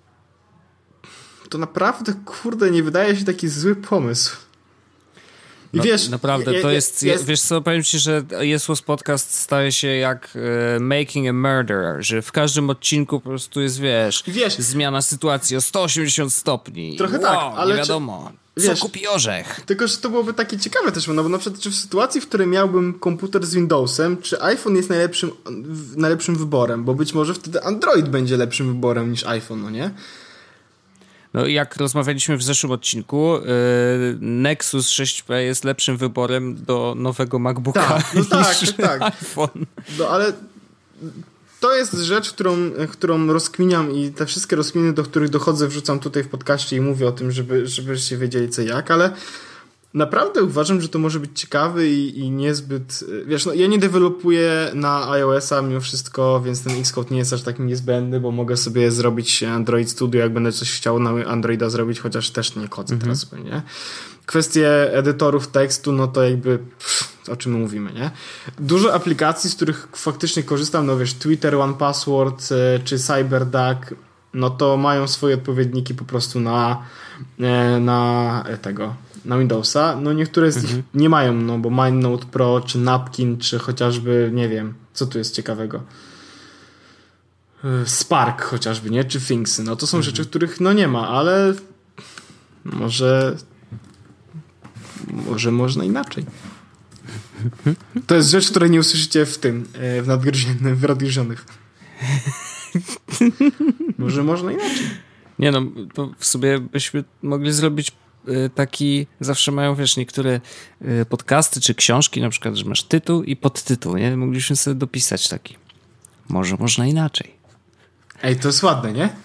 to naprawdę, kurde, nie wydaje się taki zły pomysł. I wiesz, naprawdę, to jest, wiesz co, powiem ci, że Jesus Podcast staje się jak Making a Murderer, że w każdym odcinku po prostu jest, wiesz, zmiana sytuacji o 180 stopni. Trochę tak, ale nie wiadomo. Co kupi orzech? Tylko, że to byłoby takie ciekawe też, bo na przykład czy w sytuacji, w której miałbym komputer z Windowsem, czy iPhone jest najlepszym wyborem, bo być może wtedy Android będzie lepszym wyborem niż iPhone, no nie? No jak rozmawialiśmy w zeszłym odcinku, Nexus 6P jest lepszym wyborem do nowego MacBooka niż iPhone. No ale to jest rzecz, którą rozkminiam i te wszystkie rozkminy, do których dochodzę, wrzucam tutaj w podcaście i mówię o tym, żebyście wiedzieli co jak, ale naprawdę uważam, że to może być ciekawy i niezbyt... Wiesz, ja nie dewelopuję na iOS-a mimo wszystko, więc ten Xcode nie jest aż tak niezbędny, bo mogę sobie zrobić Android Studio, jak będę coś chciał na Androida zrobić, chociaż też nie chodzę teraz zupełnie. Kwestie edytorów tekstu, no to jakby... o czym mówimy, nie? Dużo aplikacji, z których faktycznie korzystam, Twitter, 1Password czy CyberDuck, no to mają swoje odpowiedniki po prostu na Windowsa. No niektóre z nich nie mają, bo MindNote Pro, czy Napkin, czy chociażby, nie wiem, co tu jest ciekawego. Spark chociażby, nie? Czy Thingsy. No to są rzeczy, których nie ma, ale może można inaczej. To jest rzecz, której nie usłyszycie w nadgryzionych. Może można inaczej. Nie to w sobie byśmy mogli zrobić taki, zawsze mają, niektóre podcasty czy książki, na przykład, że masz tytuł i podtytuł, nie? Mogliśmy sobie dopisać taki. Może można inaczej. Ej, to jest ładne, nie?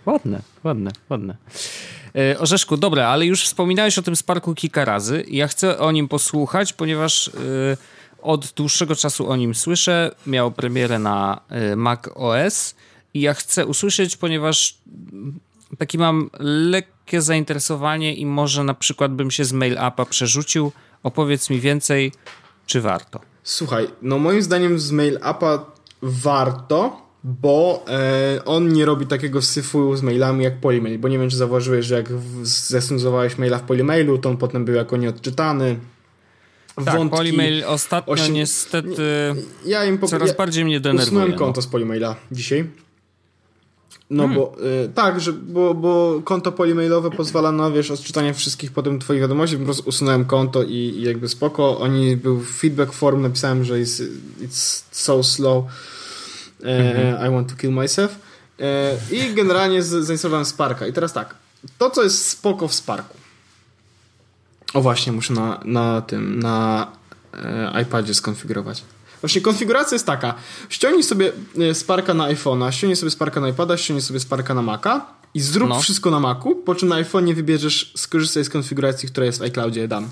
Ładne. Orzeszku, dobra, ale już wspominałeś o tym Sparku kilka razy i ja chcę o nim posłuchać, ponieważ od dłuższego czasu o nim słyszę. Miał premierę na Mac OS i ja chcę usłyszeć, ponieważ taki mam lekkie zainteresowanie i może na przykład bym się z Mail Appa przerzucił. Opowiedz mi więcej, czy warto? Słuchaj, moim zdaniem z Mail Appa warto, bo on nie robi takiego syfu z mailami jak Polymail, bo nie wiem, czy zauważyłeś, że jak zesnuzowałeś maila w Polymailu, to on potem był jako nieodczytany. Tak, wątki, Polymail ostatnio niestety coraz bardziej mnie denerwuje. Usunąłem konto z Polymaila dzisiaj. Bo bo konto polymailowe pozwala na, odczytanie wszystkich potem twoich wiadomości. Po prostu usunąłem konto i jakby spoko. Był feedback form, napisałem, że it's so slow. I want to kill myself. I generalnie zainstalowałem Sparka. I teraz tak, to co jest spoko w Sparku. O właśnie, muszę na iPadzie skonfigurować. Właśnie konfiguracja jest taka. Ściągnij sobie Sparka na iPhone'a, ściągnij sobie Sparka na iPada, ściągnij sobie Sparka na Maca i zrób wszystko na Macu, po czym na iPhone'ie wybierzesz, skorzystaj z konfiguracji, która jest w iCloudzie dane.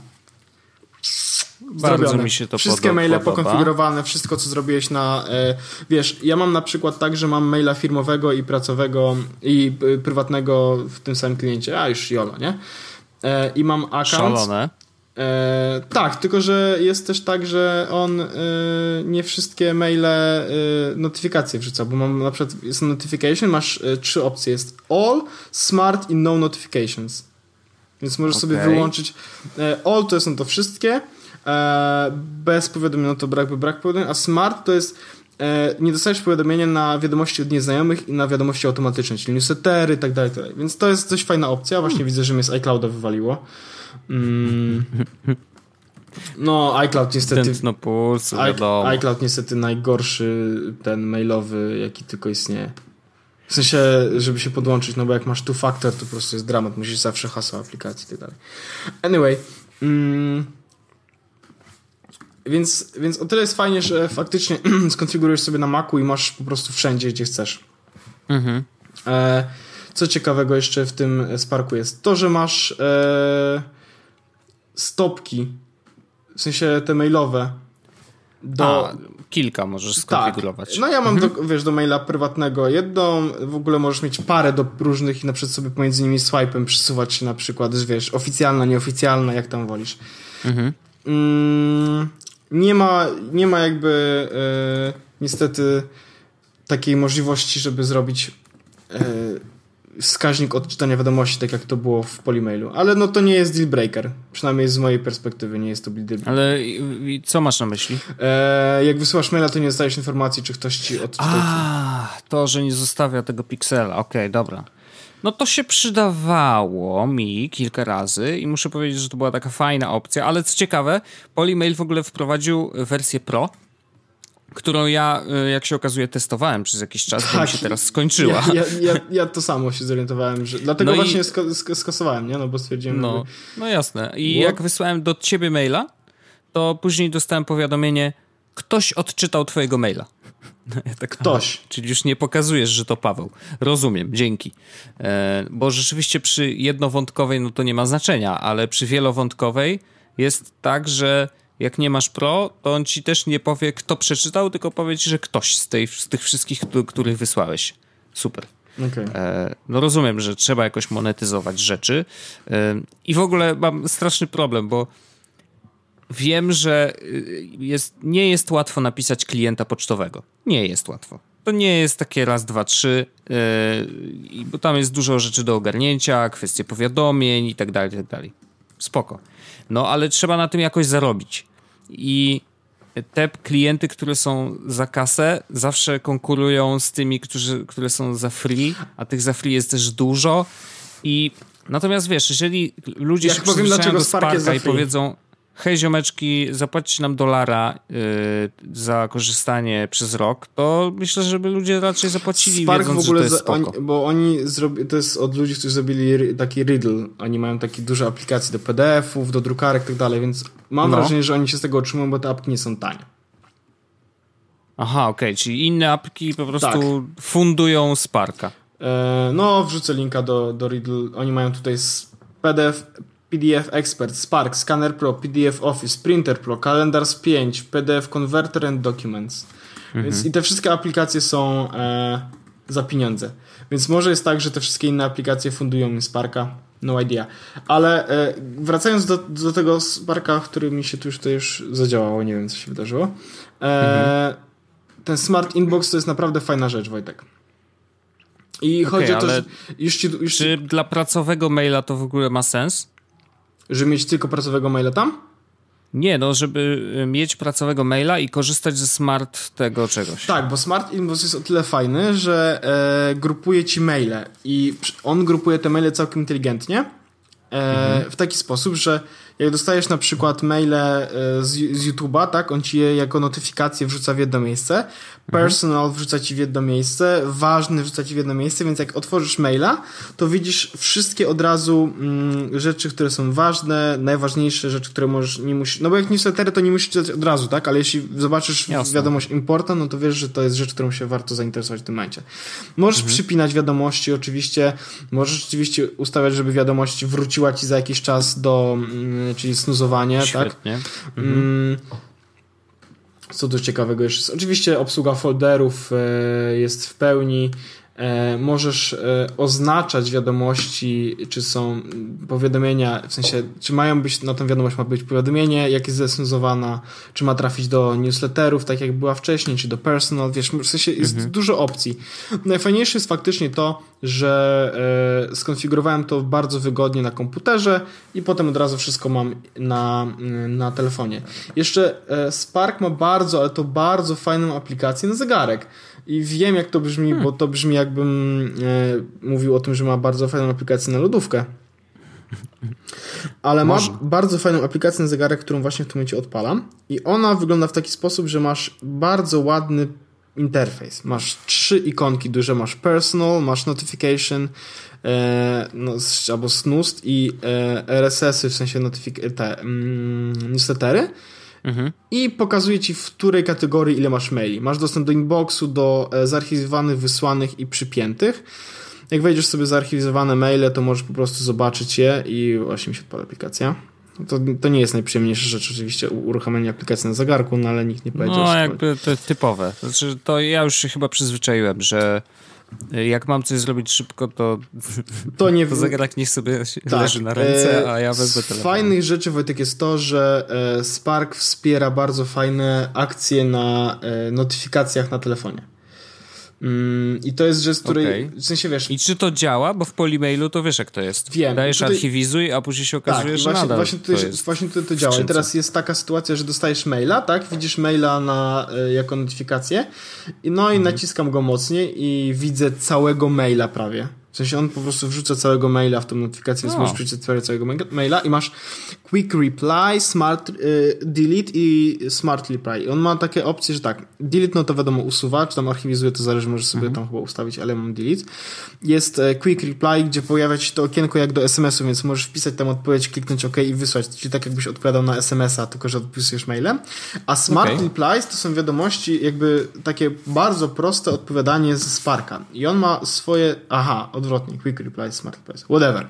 Bardzo mi się to wszystkie maile pokonfigurowane, wszystko co zrobiłeś na... ja mam na przykład tak, że mam maila firmowego i pracowego i prywatnego w tym samym kliencie, a już YOLO, nie? I mam account. Szalone. Tak, tylko że jest też tak, że on nie wszystkie maile notyfikacje wrzuca, bo mam na przykład jest notification, masz 3 opcje, jest all, smart i no notifications. Więc możesz sobie wyłączyć all, to są to wszystkie, bez powiadomienia to brak powiadomienia, a smart to jest nie dostajesz powiadomienia na wiadomości od nieznajomych i na wiadomości automatyczne, czyli newslettery i tak dalej. Więc to jest dość fajna opcja. Właśnie widzę, że mnie z iClouda wywaliło. iCloud niestety... Tętno pulsu, wiadomo. iCloud niestety najgorszy ten mailowy, jaki tylko istnieje. W sensie, żeby się podłączyć, no bo jak masz two-factor, to po prostu jest dramat, musisz zawsze hasło aplikacji i tak dalej. Anyway, więc o tyle jest fajnie, że faktycznie skonfigurujesz sobie na Macu i masz po prostu wszędzie, gdzie chcesz. Co ciekawego jeszcze w tym Sparku jest to, że masz stopki, w sensie te mailowe. Kilka możesz skonfigurować. Tak. No ja mam do maila prywatnego jedną, w ogóle możesz mieć parę do różnych i na przykład sobie pomiędzy nimi swipe'em przesuwać się na przykład, wiesz, oficjalna, nieoficjalna, jak tam wolisz. Nie ma jakby niestety takiej możliwości, żeby zrobić wskaźnik odczytania wiadomości, tak jak to było w Polymailu. Ale no to nie jest deal breaker. Przynajmniej z mojej perspektywy nie jest to deal breaker. Ale co masz na myśli? Jak wysyłasz maila, to nie dostajesz informacji, czy ktoś ci odczytał. To, że nie zostawia tego piksela. Okej, dobra. No to się przydawało mi kilka razy i muszę powiedzieć, że to była taka fajna opcja, ale co ciekawe, Polymail w ogóle wprowadził wersję Pro, którą ja, jak się okazuje, testowałem przez jakiś czas, bo mi się teraz skończyła. Ja to samo się zorientowałem, że dlatego właśnie skasowałem, nie? No bo stwierdziłem... No jasne. I jak wysłałem do ciebie maila, to później dostałem powiadomienie, ktoś odczytał twojego maila. Ja tak, ktoś. Czyli już nie pokazujesz, że to Paweł. Rozumiem, dzięki. Bo rzeczywiście przy jednowątkowej no to nie ma znaczenia, ale przy wielowątkowej jest tak, że jak nie masz Pro, to on ci też nie powie, kto przeczytał, tylko powie ci, że ktoś z tych wszystkich, których wysłałeś. Super. Okay. No rozumiem, że trzeba jakoś monetyzować rzeczy. I w ogóle mam straszny problem, bo wiem, że nie jest łatwo napisać klienta pocztowego. Nie jest łatwo. To nie jest takie raz, dwa, trzy, bo tam jest dużo rzeczy do ogarnięcia, kwestie powiadomień i tak dalej, i tak dalej. Spoko. No, ale trzeba na tym jakoś zarobić. I te klienty, które są za kasę, zawsze konkurują z tymi, które są za free, a tych za free jest też dużo. I natomiast wiesz, jeżeli ludzie się przyzwyczają do Sparka i powiedzą: hej ziomeczki, zapłacić nam $1 za korzystanie przez rok, to myślę, żeby ludzie raczej zapłacili, Spark wiedząc, w ogóle, że to jest spoko. bo oni to jest od ludzi, którzy zrobili taki Riddle. Oni mają takie duże aplikacje do PDF-ów, do drukarek i tak dalej, więc mam wrażenie, że oni się z tego utrzymują, bo te apki nie są tanie. Aha, okej, czyli inne apki po prostu fundują Sparka. No, wrzucę linka do Riddle. Oni mają tutaj PDF Expert, Spark, Scanner Pro, PDF Office, Printer Pro, Calendars 5, PDF Converter and Documents. Więc i te wszystkie aplikacje są za pieniądze. Więc może jest tak, że te wszystkie inne aplikacje fundują mi Sparka. No idea. Ale wracając do tego Sparka, który mi się tu już zadziałało, nie wiem co się wydarzyło. Ten Smart Inbox to jest naprawdę fajna rzecz, Wojtek. I chodzi o to, że czy dla pracowego maila to w ogóle ma sens? Żeby mieć tylko pracowego maila tam? Nie, no żeby mieć pracowego maila i korzystać ze smart tego czegoś. Tak, bo Smart Inbox jest o tyle fajny, że grupuje ci maile i on grupuje te maile całkiem inteligentnie w taki sposób, że jak dostajesz na przykład maile z YouTube'a, tak, on ci je jako notyfikację wrzuca w jedno miejsce, personal wrzuca ci w jedno miejsce, ważny wrzuca ci w jedno miejsce, więc jak otworzysz maila, to widzisz wszystkie od razu rzeczy, które są ważne, najważniejsze rzeczy, które nie musisz, no bo jak newslettery, to nie musisz czytać od razu, tak, ale jeśli zobaczysz wiadomość important, no to wiesz, że to jest rzecz, którą się warto zainteresować w tym momencie. Możesz przypinać wiadomości, oczywiście, możesz oczywiście ustawiać, żeby wiadomość wróciła ci za jakiś czas czyli snuzowanie, świetnie. Tak? Co tu ciekawego jeszcze jest? Oczywiście obsługa folderów jest w pełni. Możesz oznaczać wiadomości, czy są powiadomienia, w sensie, czy mają być, na tą wiadomość ma być powiadomienie, jak jest zesnuzowana, czy ma trafić do newsletterów, tak jak była wcześniej, czy do personal, wiesz, w sensie jest dużo opcji. Najfajniejsze jest faktycznie to, że skonfigurowałem to bardzo wygodnie na komputerze i potem od razu wszystko mam na telefonie. Jeszcze Spark ma ale to bardzo fajną aplikację na zegarek. I wiem, jak to brzmi, bo to brzmi, jakbym mówił o tym, że ma bardzo fajną aplikację na lodówkę. Ale ma bardzo fajną aplikację na zegarek, którą właśnie w tym momencie odpalam. I ona wygląda w taki sposób, że masz bardzo ładny interfejs. Masz 3 ikonki duże, masz personal, masz notification, albo snooze i RSS-y, w sensie newslettery. I pokazuje ci, w której kategorii ile masz maili. Masz dostęp do inboxu, do zarchiwizowanych, wysłanych i przypiętych. Jak wejdziesz sobie zarchiwizowane maile, to możesz po prostu zobaczyć je i właśnie mi się odpala aplikacja. To nie jest najprzyjemniejsza rzecz oczywiście uruchamianie aplikacji na zegarku, no ale nikt nie powiedział. No jakby to typowe. Znaczy, to ja już się chyba przyzwyczaiłem, że jak mam coś zrobić szybko, to zegarek niech sobie leży na ręce, a ja wezmę telefon. Z fajnych rzeczy, Wojtek, jest to, że Spark wspiera bardzo fajne akcje na notyfikacjach na telefonie. I to jest rzecz, z której w sensie wiesz... I czy to działa? Bo w Polymailu to wiesz jak to jest. Wiem. Dajesz tutaj... archiwizuj, a później się okazuje, że nadal właśnie tutaj to działa. I teraz jest taka sytuacja, że dostajesz maila, tak? Widzisz maila jako notyfikację i naciskam go mocniej i widzę całego maila prawie. W sensie on po prostu wrzuca całego maila w tą notyfikację, więc możesz przeczytać całego maila i masz quick reply, smart delete i smart reply. I on ma takie opcje, że tak, delete no to wiadomo usuwa, czy tam archiwizuje, to zależy, możesz sobie tam chyba ustawić, ale mam delete. Jest quick reply, gdzie pojawia ci to okienko jak do SMS-u, więc możesz wpisać tam odpowiedź, kliknąć OK i wysłać. Czyli tak jakbyś odpowiadał na SMS-a, tylko że odpisujesz mailem. A smart replies to są wiadomości jakby takie bardzo proste odpowiadanie z Sparka. I on ma swoje, odwrotnie, quick replies, smart replies, whatever.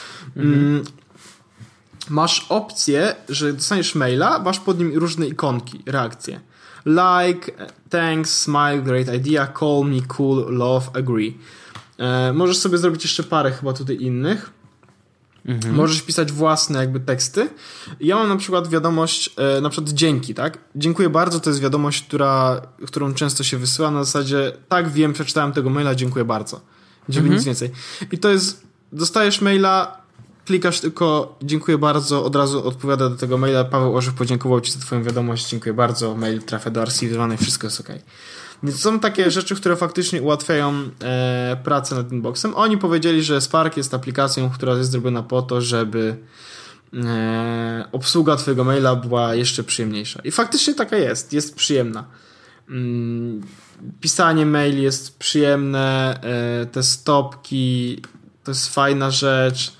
Masz opcję, że dostaniesz maila, masz pod nim różne ikonki, reakcje. Like, thanks, smile, great idea, call me, cool, love, agree. Możesz sobie zrobić jeszcze parę chyba tutaj innych. Możesz pisać własne jakby teksty. Ja mam na przykład wiadomość, na przykład dzięki, tak? Dziękuję bardzo, to jest wiadomość, którą często się wysyła na zasadzie tak, wiem, przeczytałem tego maila, dziękuję bardzo. Żeby nic więcej. I to jest, dostajesz maila, klikasz tylko dziękuję bardzo, od razu odpowiada do tego maila, Paweł Orzech podziękował ci za twoją wiadomość, dziękuję bardzo, mail trafia do archiwizowanej, wszystko jest okej. Więc są takie rzeczy, które faktycznie ułatwiają pracę nad inboxem. Oni powiedzieli, że Spark jest aplikacją, która jest zrobiona po to, żeby obsługa twojego maila była jeszcze przyjemniejsza. I faktycznie taka jest przyjemna. Pisanie mail jest przyjemne, te stopki to jest fajna rzecz,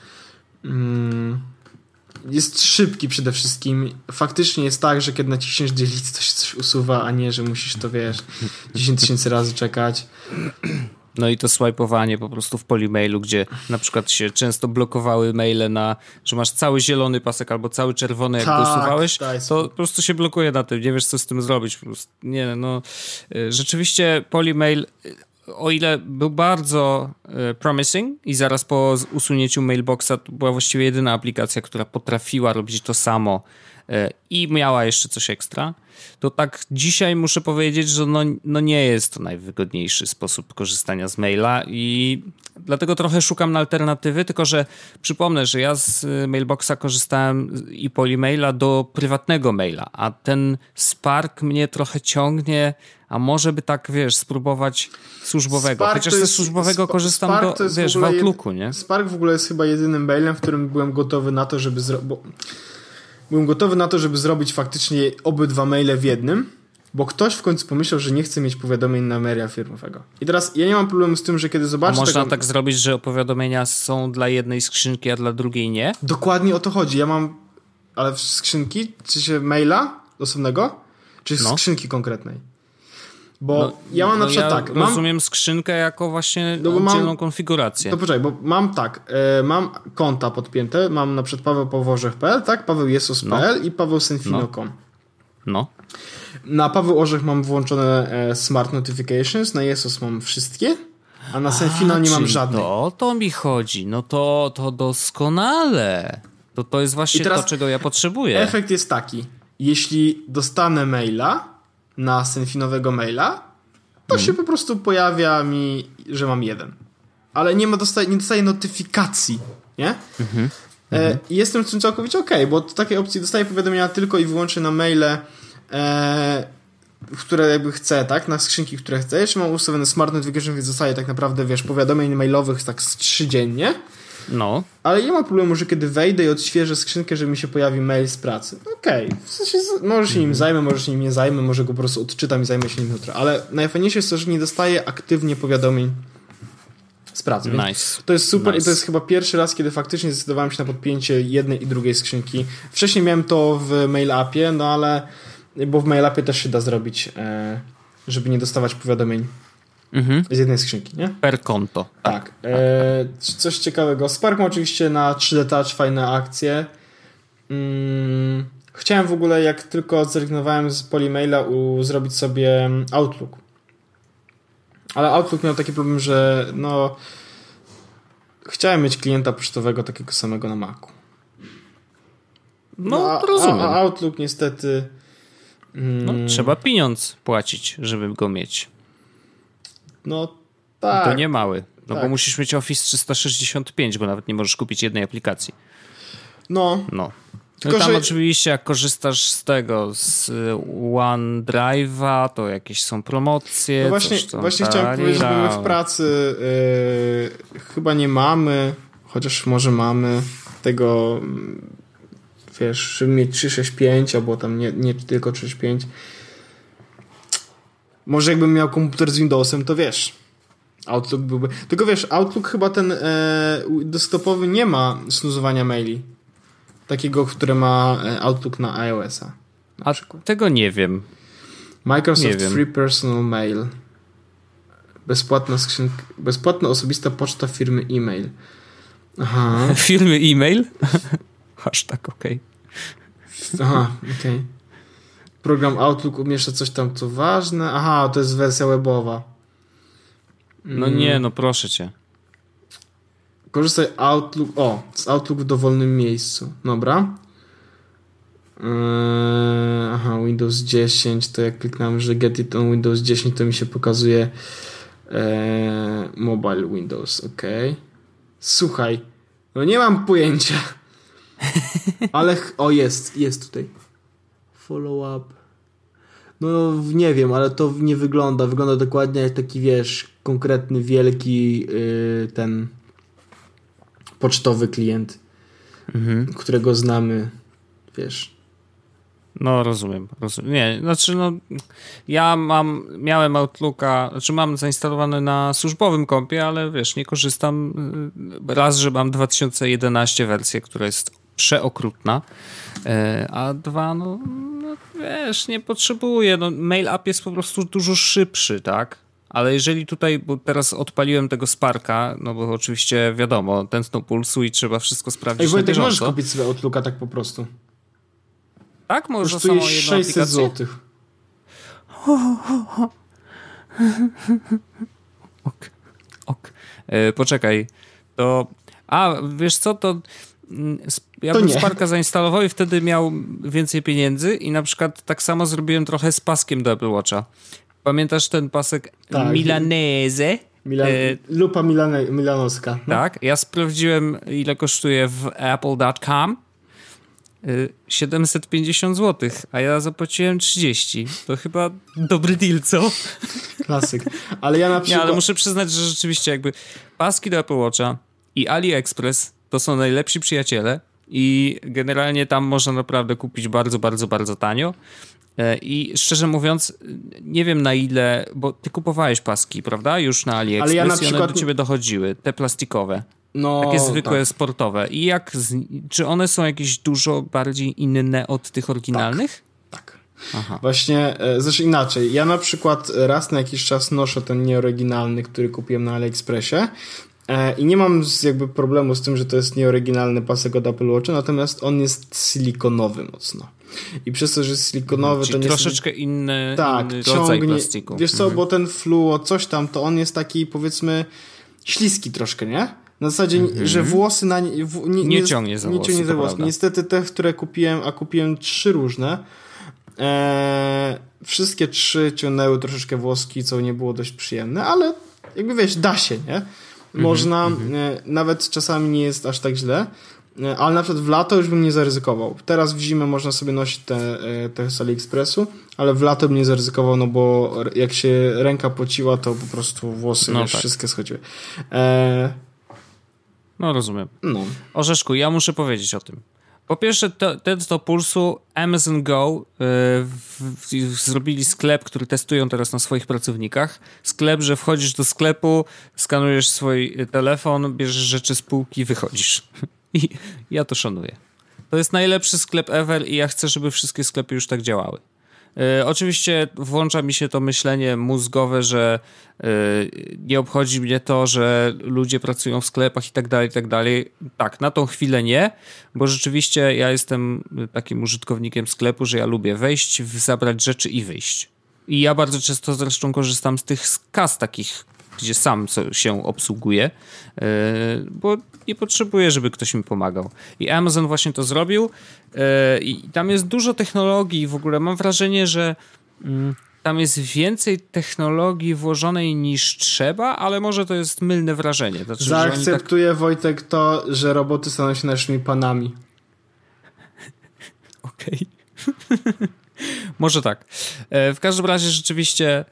jest szybki przede wszystkim. Faktycznie jest tak, że kiedy naciśniesz delete, to się coś usuwa, a nie, że musisz to 10 000 razy czekać. No i to swajpowanie po prostu w Polymailu, gdzie na przykład się często blokowały maile że masz cały zielony pasek albo cały czerwony, jak go usuwałeś, to po prostu się blokuje na tym, nie wiesz co z tym zrobić. Po prostu, rzeczywiście Polymail, o ile był bardzo promising i zaraz po usunięciu mailboxa to była właściwie jedyna aplikacja, która potrafiła robić to samo i miała jeszcze coś ekstra, to tak dzisiaj muszę powiedzieć, że nie jest to najwygodniejszy sposób korzystania z maila i dlatego trochę szukam na alternatywy, tylko że przypomnę, że ja z mailboxa korzystałem i Polymaila do prywatnego maila, a ten Spark mnie trochę ciągnie, a może by tak, spróbować służbowego. Chociaż ze służbowego korzystam w Outlooku, nie? Spark w ogóle jest chyba jedynym mailem, w którym byłem gotowy na to, żeby zrobić faktycznie obydwa maile w jednym, bo ktoś w końcu pomyślał, że nie chce mieć powiadomień na maila firmowego. I teraz ja nie mam problemu z tym, że kiedy zobaczę... A można tak zrobić, że powiadomienia są dla jednej skrzynki, a dla drugiej nie? Dokładnie o to chodzi. Ja mam... Ale w skrzynki? Czy się maila osobnego? Czy skrzynki konkretnej? Bo ja mam na przykład tak... Rozumiem skrzynkę jako właśnie oddzielną konfigurację. To poczekaj, bo mam tak, mam konta podpięte, mam na przykład paweł.orzech.pl, tak? pawełjesos.pl i pawełsenfino.com. Na Paweł Orzech mam włączone Smart Notifications, na Jesos mam wszystkie, a na Senfino nie mam żadnej. O to mi chodzi, no to doskonale. To jest właśnie to, czego ja potrzebuję. Efekt jest taki, jeśli dostanę maila na Senfinowego maila, to się po prostu pojawia mi, że mam jeden. Ale nie dostaję notyfikacji, nie? I jestem z tym całkowicie okej, bo takiej opcji dostaję powiadomienia tylko i wyłącznie na maile, które jakby chcę, tak? Na skrzynki, które chcę. Jeszcze mam ustawione Smart Notification, więc dostaję tak naprawdę, powiadomień mailowych tak z 3 dziennie. No. Ale nie ma problemu, że kiedy wejdę i odświeżę skrzynkę, że mi się pojawi mail z pracy. Okej. W sensie może się nim zajmę, może się nim nie zajmę, może go po prostu odczytam i zajmę się nim jutro. Ale najfajniejsze jest to, że nie dostaję aktywnie powiadomień z pracy. Nice. To jest super nice. I to jest chyba pierwszy raz, kiedy faktycznie zdecydowałem się na podpięcie jednej i drugiej skrzynki. Wcześniej miałem to w mail appie, no ale bo w mail appie też się da zrobić, żeby nie dostawać powiadomień z jednej skrzynki, nie? Per konto. Tak. Coś ciekawego. Spark ma oczywiście na 3D Touch fajne akcje. Chciałem w ogóle, jak tylko zrezygnowałem z Polymaila, zrobić sobie Outlook. Ale Outlook miał taki problem, że no chciałem mieć klienta pocztowego takiego samego na Macu. No, rozumiem. A Outlook niestety... No, trzeba pieniądz płacić, żeby go mieć. No tak. To nie mały. No tak. bo musisz mieć Office 365, bo nawet nie możesz kupić jednej aplikacji. No. Tylko, tam oczywiście jak korzystasz z tego, z OneDrive'a, to jakieś są promocje. No właśnie chciałem powiedzieć, że my w pracy chyba nie mamy, chociaż może mamy tego, wiesz, żeby mieć 365 albo tam nie tylko 365. Może jakbym miał komputer z Windowsem, to wiesz, Outlook byłby... Tylko wiesz, Outlook chyba ten desktopowy nie ma snuzowania maili. Takiego, które ma Outlook na iOS-a. A tego nie wiem. Microsoft Free Personal Mail. Bezpłatna osobista poczta firmy e-mail. Aha. Firmy e-mail? Hashtag okej. Aha, okej. Program Outlook umieszcza coś tam, co ważne. Aha, to jest wersja webowa. No nie, no proszę cię. Korzystaj z Outlook w dowolnym miejscu. Dobra. Aha, Windows 10, to jak kliknąłem, że get it on Windows 10, to mi się pokazuje mobile Windows, ok. Słuchaj, no nie mam pojęcia. Ale, jest tutaj. Follow up. No nie wiem, ale to nie wygląda. Wygląda dokładnie jak taki, wiesz, konkretny, wielki ten pocztowy klient, którego znamy, wiesz. No rozumiem. Nie, znaczy no ja miałem Outlooka, znaczy mam zainstalowane na służbowym kompie, ale wiesz, nie korzystam. Raz, że mam 2011 wersję, która jest przeokrutna, a dwa, no wiesz, nie potrzebuję. No, Mail App jest po prostu dużo szybszy, tak? Ale jeżeli tutaj, bo teraz odpaliłem tego Sparka, no bo oczywiście wiadomo, tętno pulsu i trzeba wszystko sprawdzić. Ej, Wojtek, możesz kupić sobie Outlooka tak po prostu. Tak? Może kosztuje samo jedną 600 aplikację? zł. Poczekaj. To... A, wiesz co, to... Ja bym Sparka zainstalował i wtedy miał więcej pieniędzy i na przykład tak samo zrobiłem trochę z paskiem do Apple Watcha. Pamiętasz ten pasek Milanese? Lupa milanowska. No. Tak, ja sprawdziłem, ile kosztuje w apple.com. 750 zł, a ja zapłaciłem 30. To chyba dobry deal, co? Klasyk. Ale ja na przykład... Nie, ale muszę przyznać, że rzeczywiście jakby paski do Apple Watcha i AliExpress to są najlepsi przyjaciele i generalnie tam można naprawdę kupić bardzo, bardzo, bardzo tanio. I szczerze mówiąc, nie wiem na ile, bo ty kupowałeś paski, prawda? Już na AliExpress, ale ja na przykład... i one do ciebie dochodziły, te plastikowe. No, takie zwykłe, tak. Sportowe. I czy one są jakieś dużo bardziej inne od tych oryginalnych? Tak. Aha. Właśnie, zresztą inaczej. Ja na przykład raz na jakiś czas noszę ten nieoryginalny, który kupiłem na AliExpressie i nie mam jakby problemu z tym, że to jest nieoryginalny pasek od Apple Watcha, natomiast on jest silikonowy mocno. I przez to, że jest silikonowy, czyli to nie troszeczkę inny rodzaj ciągnie, plastiku. Wiesz co, bo ten fluo, coś tam, to on jest taki, powiedzmy, śliski troszkę, nie? Na zasadzie, że włosy nie ciągnie za włosy. Nie ciągnie za włosy. Niestety te, które kupiłem 3 różne, wszystkie 3 ciągnęły troszeczkę włoski, co nie było dość przyjemne, ale jakby wiesz, da się, nie? Można, nawet czasami nie jest aż tak źle, ale na przykład w lato już bym nie zaryzykował. Teraz w zimę można sobie nosić te z AliExpressu, ale w lato bym nie zaryzykował, no bo jak się ręka pociła, to po prostu włosy wszystkie schodziły. No rozumiem. No. Orzeszku, ja muszę powiedzieć o tym. Po pierwsze, test do pulsu Amazon Go zrobili sklep, który testują teraz na swoich pracownikach. Sklep, że wchodzisz do sklepu, skanujesz swój telefon, bierzesz rzeczy z półki, wychodzisz. I ja to szanuję. To jest najlepszy sklep ever i ja chcę, żeby wszystkie sklepy już tak działały. Oczywiście włącza mi się to myślenie mózgowe, że nie obchodzi mnie to, że ludzie pracują w sklepach i tak dalej, i tak dalej. Tak, na tą chwilę nie, bo rzeczywiście ja jestem takim użytkownikiem sklepu, że ja lubię wejść, zabrać rzeczy i wyjść. I ja bardzo często zresztą korzystam z tych kas takich, gdzie sam się obsługuję, bo nie potrzebuję, żeby ktoś mi pomagał. I Amazon właśnie to zrobił i tam jest dużo technologii. W ogóle mam wrażenie, że tam jest więcej technologii włożonej niż trzeba, ale może to jest mylne wrażenie. Znaczy, Zaakceptuję, Wojtek, to, że roboty staną się naszymi panami. Okej. Może tak. W każdym razie rzeczywiście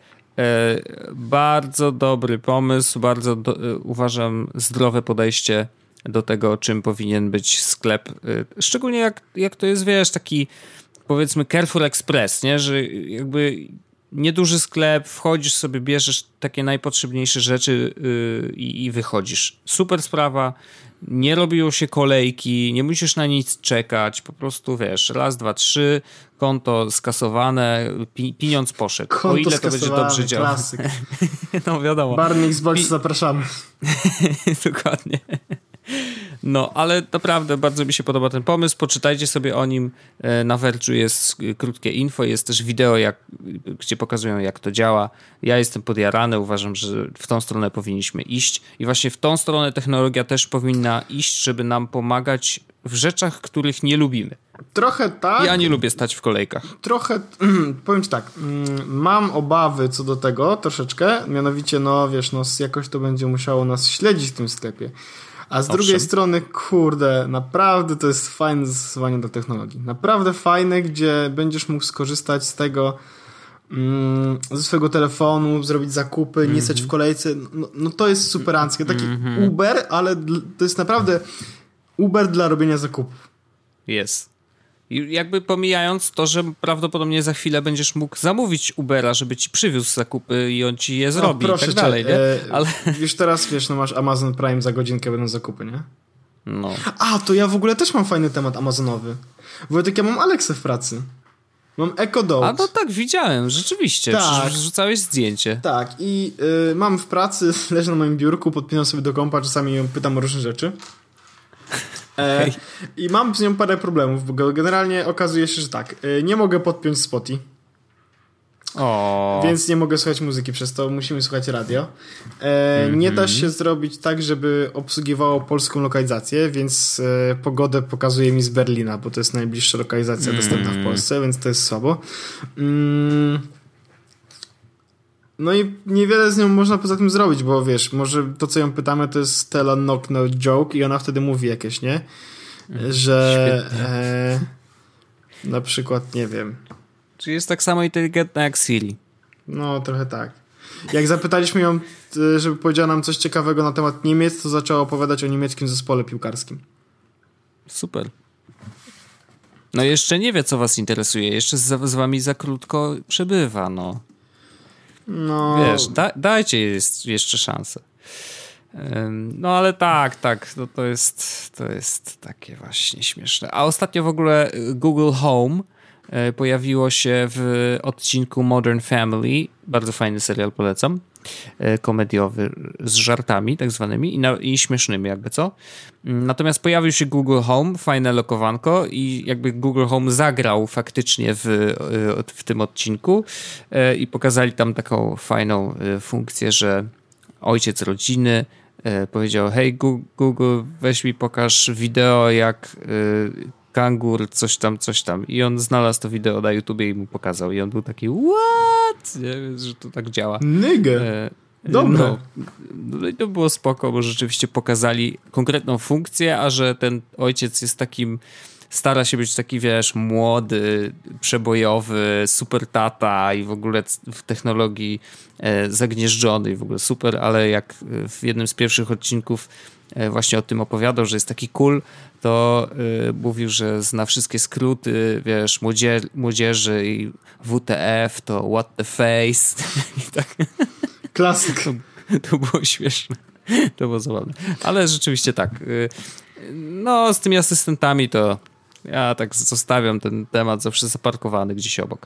bardzo dobry pomysł, uważam zdrowe podejście do tego, czym powinien być sklep. Szczególnie jak to jest, wiesz, taki powiedzmy Carrefour Express, nie? Że jakby nieduży sklep, wchodzisz sobie, bierzesz takie najpotrzebniejsze rzeczy i wychodzisz. Super sprawa. Nie robią się kolejki, nie musisz na nic czekać, po prostu wiesz, raz, dwa, trzy, konto skasowane, pieniądz poszedł. Konto o ile to będzie dobrze działać. Klasyk. No wiadomo. Barney Xbox, zapraszamy. Dokładnie. No, ale naprawdę bardzo mi się podoba ten pomysł. Poczytajcie sobie o nim. Na Verge'u jest krótkie info, jest też wideo, gdzie pokazują, jak to działa. Ja jestem podjarany, uważam, że w tą stronę powinniśmy iść i właśnie w tą stronę technologia też powinna iść, żeby nam pomagać w rzeczach, których nie lubimy. Trochę tak. Ja nie lubię stać w kolejkach. Trochę, powiem ci tak, mam obawy co do tego troszeczkę, mianowicie, no wiesz, no jakoś to będzie musiało nas śledzić w tym sklepie. A z drugiej strony, kurde, naprawdę to jest fajne zastosowanie do technologii. Naprawdę fajne, gdzie będziesz mógł skorzystać z tego ze swojego telefonu, zrobić zakupy, nie stać w kolejce. No to jest superanckie. Taki Uber, ale to jest naprawdę Uber dla robienia zakupów. Jest. I jakby pomijając to, że prawdopodobnie za chwilę będziesz mógł zamówić Ubera, żeby ci przywiózł zakupy i on ci je zrobi i tak dalej, nie? Ale już teraz, wiesz, no masz Amazon Prime, za godzinkę będą zakupy, nie? No. A, to ja w ogóle też mam fajny temat amazonowy. Wojtek, ja mam Alexę w pracy. Mam Echo Dot. A no tak, widziałem, rzeczywiście. Tak. Wrzucałeś zdjęcie. Tak, i mam w pracy, leży na moim biurku, podpinam sobie do kompa, czasami ją pytam o różne rzeczy. Okay. I mam z nią parę problemów, bo generalnie okazuje się, że tak, nie mogę podpiąć Spotify. Więc nie mogę słuchać muzyki, przez to musimy słuchać radio. Nie da się zrobić tak, żeby obsługiwało polską lokalizację, więc pogodę pokazuje mi z Berlina, bo to jest najbliższa lokalizacja dostępna w Polsce, więc to jest słabo. No i niewiele z nią można poza tym zrobić, bo wiesz, może to, co ją pytamy, to jest tell a knock no joke i ona wtedy mówi jakieś, nie? Że na przykład, nie wiem. Czy jest tak samo inteligentna jak Siri? No, trochę tak. Jak zapytaliśmy ją, żeby powiedziała nam coś ciekawego na temat Niemiec, to zaczęła opowiadać o niemieckim zespole piłkarskim. Super. No jeszcze nie wie, co was interesuje. Jeszcze z wami za krótko przebywa, no. No. Wiesz, dajcie jeszcze szansę. No ale tak, no to jest takie właśnie śmieszne. A ostatnio w ogóle Google Home pojawiło się w odcinku Modern Family. Bardzo fajny serial, polecam. Komediowy, z żartami tak zwanymi i śmiesznymi jakby co. Natomiast pojawił się Google Home, fajne lokowanko i jakby Google Home zagrał faktycznie w tym odcinku i pokazali tam taką fajną funkcję, że ojciec rodziny powiedział: hej Google, weź mi pokaż wideo jak kangur, coś tam. I on znalazł to wideo na YouTubie i mu pokazał. I on był taki, what? Nie, że to tak działa. Nigga. Dobre. No i to było spoko, bo rzeczywiście pokazali konkretną funkcję, a że ten ojciec jest takim stara się być taki, wiesz, młody, przebojowy, super tata i w ogóle w technologii zagnieżdżony i w ogóle super, ale jak w jednym z pierwszych odcinków właśnie o tym opowiadał, że jest taki cool, to mówił, że zna wszystkie skróty, wiesz, młodzieży i WTF to what the face. I tak. Klasyk. To było śmieszne. To było zabawne. Ale rzeczywiście tak. No, z tymi asystentami to ja tak zostawiam ten temat zawsze zaparkowany gdzieś obok.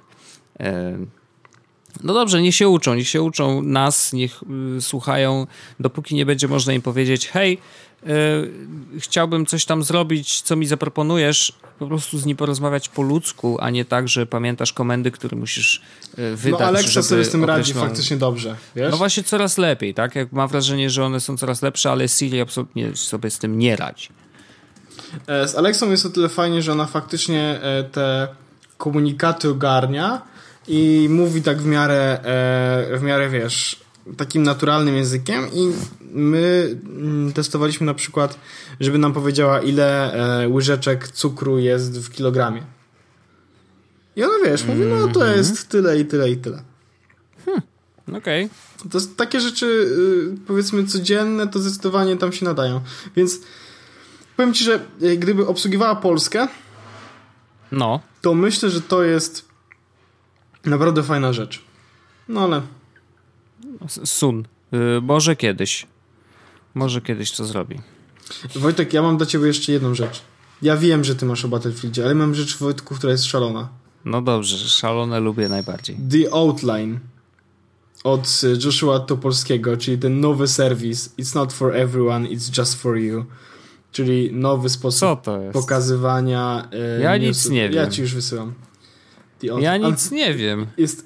No dobrze, niech się uczą nas, niech słuchają, dopóki nie będzie można im powiedzieć, hej, chciałbym coś tam zrobić, co mi zaproponujesz, po prostu z nim porozmawiać po ludzku, a nie tak, że pamiętasz komendy, które musisz wydać. No Alexa sobie z tym radzi faktycznie dobrze, wiesz? No właśnie coraz lepiej, tak? Jak mam wrażenie, że one są coraz lepsze, ale Siri absolutnie sobie z tym nie radzi. Z Alexą jest o tyle fajnie, że ona faktycznie te komunikaty ogarnia i mówi tak w miarę, wiesz, takim naturalnym językiem i my testowaliśmy na przykład, żeby nam powiedziała, ile łyżeczek cukru jest w kilogramie. I ona, wiesz, mówi, no to jest tyle i tyle i tyle. Okej. To jest takie rzeczy, powiedzmy, codzienne, to zdecydowanie tam się nadają. Więc powiem ci, że gdyby obsługiwała Polskę, no, to myślę, że to jest naprawdę fajna rzecz. No ale... Sun. Może kiedyś to zrobi. Wojtek, ja mam dla ciebie jeszcze jedną rzecz. Ja wiem, że ty masz o Battlefieldzie, ale mam rzecz, Wojtku, która jest szalona. No dobrze, szalone lubię najbardziej. The Outline od Joshua Topolskiego, czyli ten nowy serwis It's not for everyone, it's just for you. Czyli nowy sposób pokazywania ja nic nie wiem. Ja ci już wysyłam. Ja nic nie wiem.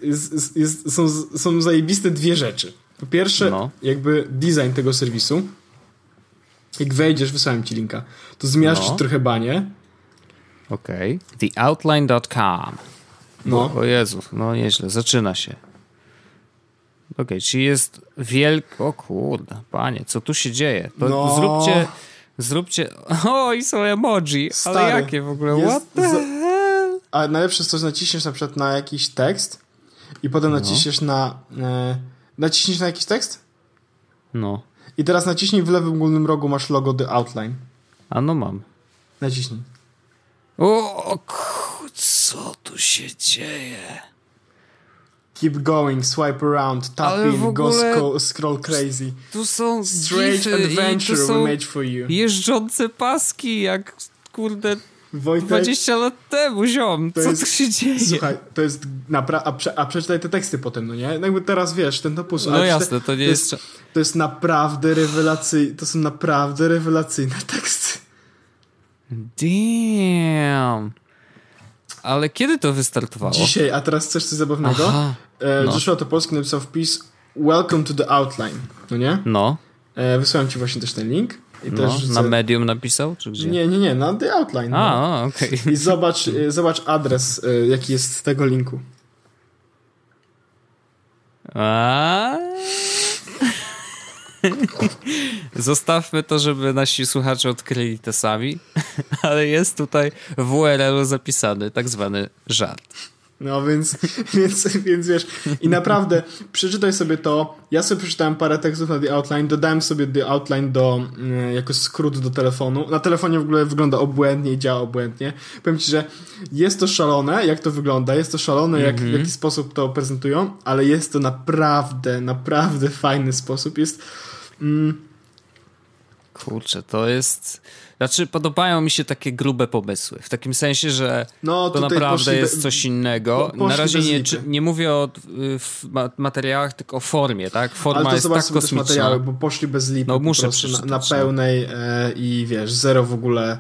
Są zajebiste dwie rzeczy. Po pierwsze, jakby design tego serwisu. Jak wejdziesz, wysłałem ci linka, to zmiażdżysz trochę banie. Okej. TheOutline.com. No. O Jezu, no nieźle, zaczyna się. Okej, czyli jest o kurde, panie, co tu się dzieje? To zróbcie... O, i są emoji, stary, ale jakie w ogóle? What the hell? A najlepsze jest to, że naciśniesz na przykład na jakiś tekst i potem naciśniesz na... naciśniesz na jakiś tekst? No. I teraz naciśnij w lewym górnym rogu, masz logo The Outline. A no mam. Naciśnij. Co tu się dzieje? Keep going, swipe around, tap in, go scroll crazy. Tu są Strange adventure we made for you. Jeżdżące paski, jak kurde Wojtek, 20 lat temu, ziom. Co tu się dzieje? Słuchaj, to jest a przeczytaj te teksty potem, no nie? No jakby teraz wiesz, ten topus. No jasne, to nie jest... To jest naprawdę rewelacyjne. To są naprawdę rewelacyjne teksty. Damn. Ale kiedy to wystartowało? Dzisiaj, a teraz chcesz coś zabawnego? Joshua Topolski napisał wpis Welcome to the Outline, no nie? No. Wysłałem ci właśnie też ten link. I też na Medium napisał? Czy gdzie? Nie, na The Outline. Okej. I zobacz adres, jaki jest z tego linku. Zostawmy to, żeby nasi słuchacze odkryli to sami, ale jest tutaj w URL-u zapisany tak zwany żart. No więc wiesz, i naprawdę przeczytaj sobie to. Ja sobie przeczytałem parę tekstów na The Outline, dodałem sobie The Outline jako skrót do telefonu. Na telefonie w ogóle wygląda obłędnie i działa obłędnie. Powiem ci, że jest to szalone, jak to wygląda, jest to szalone, w jaki sposób to prezentują, ale jest to naprawdę, naprawdę fajny sposób. Jest... Kurczę, to jest... Znaczy, podobają mi się takie grube pomysły. W takim sensie, że to naprawdę jest coś innego. Na razie nie mówię o materiałach, tylko o formie, tak? Forma jest tak kosmiczna. Materiały, bo poszli bez lipy, no, muszę na pełnej i wiesz, zero w ogóle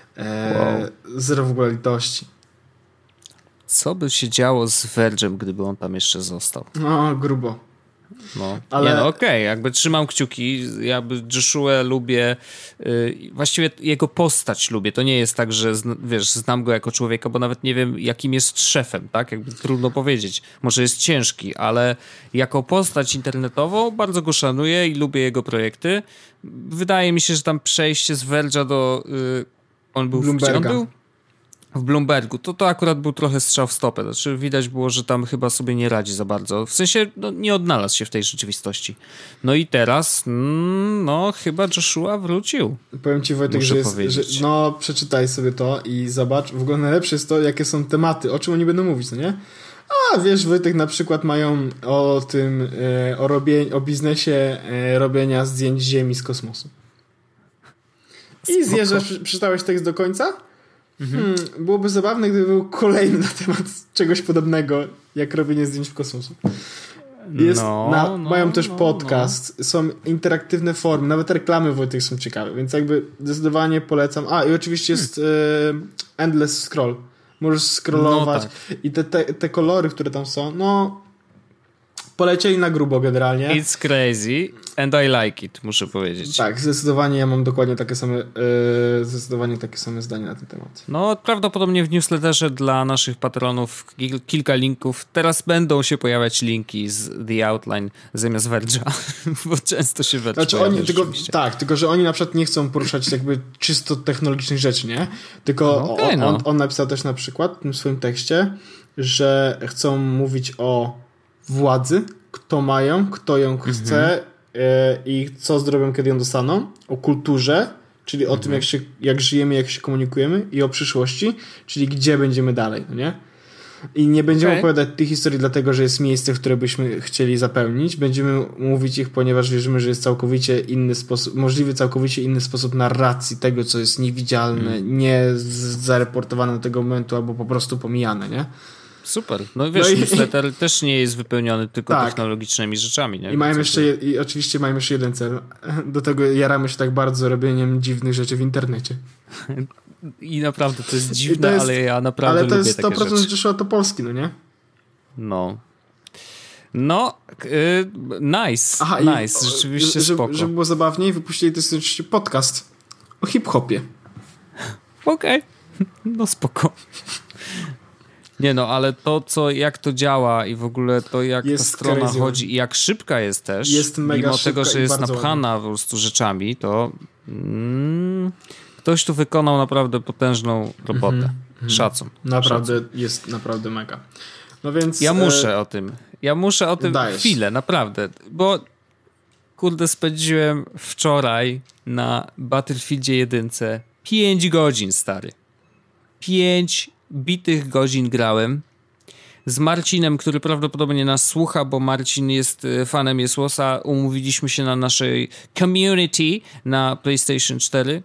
litości. Co by się działo z Verge'em, gdyby on tam jeszcze został? No, grubo. No, ale okej, jakby trzymam kciuki, Joshua lubię, właściwie jego postać lubię, to nie jest tak, że wiesz, znam go jako człowieka, bo nawet nie wiem, jakim jest szefem, tak, jakby trudno powiedzieć, może jest ciężki, ale jako postać internetową bardzo go szanuję i lubię jego projekty. Wydaje mi się, że tam przejście z Verge'a do on był Bloomberga. w Bloombergu, to akurat był trochę strzał w stopę. Znaczy widać było, że tam chyba sobie nie radzi za bardzo. W sensie nie odnalazł się w tej rzeczywistości. No i teraz, no chyba Joshua wrócił. Powiem ci, Wojtek, że no przeczytaj sobie to i zobacz. W ogóle najlepsze jest to, jakie są tematy, o czym oni będą mówić, no nie? A wiesz, Wojtek, na przykład mają o tym, o biznesie robienia zdjęć Ziemi z kosmosu. I zjeżdżasz, przeczytałeś tekst do końca? Byłoby zabawne, gdyby był kolejny na temat czegoś podobnego, jak robienie zdjęć w kosmosie. Mają też podcast, są interaktywne formy, nawet reklamy, Wojtek, są ciekawe, więc jakby zdecydowanie polecam. A i oczywiście jest endless scroll. Możesz scrollować i te kolory, które tam są, polecieli na grubo generalnie. It's crazy and I like it, muszę powiedzieć. Tak, zdecydowanie ja mam dokładnie takie same zdanie na ten temat. No, prawdopodobnie w newsletterze dla naszych patronów kilka linków. Teraz będą się pojawiać linki z The Outline zamiast Verge'a, bo często się Verge pojawia. Tylko że oni na przykład nie chcą poruszać jakby czysto technologicznych rzeczy, nie? Tylko on napisał też na przykład w tym swoim tekście, że chcą mówić o władzy, kto ją chce i co zrobią, kiedy ją dostaną, o kulturze, czyli o tym, jak żyjemy, jak się komunikujemy, i o przyszłości, czyli gdzie będziemy dalej, no nie? I nie będziemy opowiadać tych historii dlatego, że jest miejsce, które byśmy chcieli zapełnić. Będziemy mówić ich, ponieważ wierzymy, że jest całkowicie inny sposób, możliwy całkowicie inny sposób narracji tego, co jest niewidzialne, nie zareportowane do tego momentu, albo po prostu pomijane, nie? Super. No wiesz, newsletter też nie jest wypełniony tylko technologicznymi rzeczami, nie? I oczywiście mamy jeszcze jeden cel. Do tego jaramy się tak bardzo robieniem dziwnych rzeczy w internecie. I naprawdę to jest dziwne, ale ja naprawdę lubię takie rzeczy. Ale to jest 100% Joshua Topolski, no nie? Nice. Nice, rzeczywiście spoko. Żeby było zabawniej, wypuścili też oczywiście podcast o hip-hopie. Okej. No spoko. Nie no, ale to, jak to działa i w ogóle to, jak ta strona chodzi i jak szybka jest też, mimo tego, że jest napchana po prostu rzeczami, to ktoś tu wykonał naprawdę potężną robotę. Szacun. Naprawdę, jest naprawdę mega. No więc... Ja muszę o tym chwilę, naprawdę, bo kurde, spędziłem wczoraj na Battlefieldzie 1 5 godzin, stary. 5 bitych godzin grałem z Marcinem, który prawdopodobnie nas słucha, bo Marcin jest fanem Jesłosa. Umówiliśmy się na naszej community na PlayStation 4.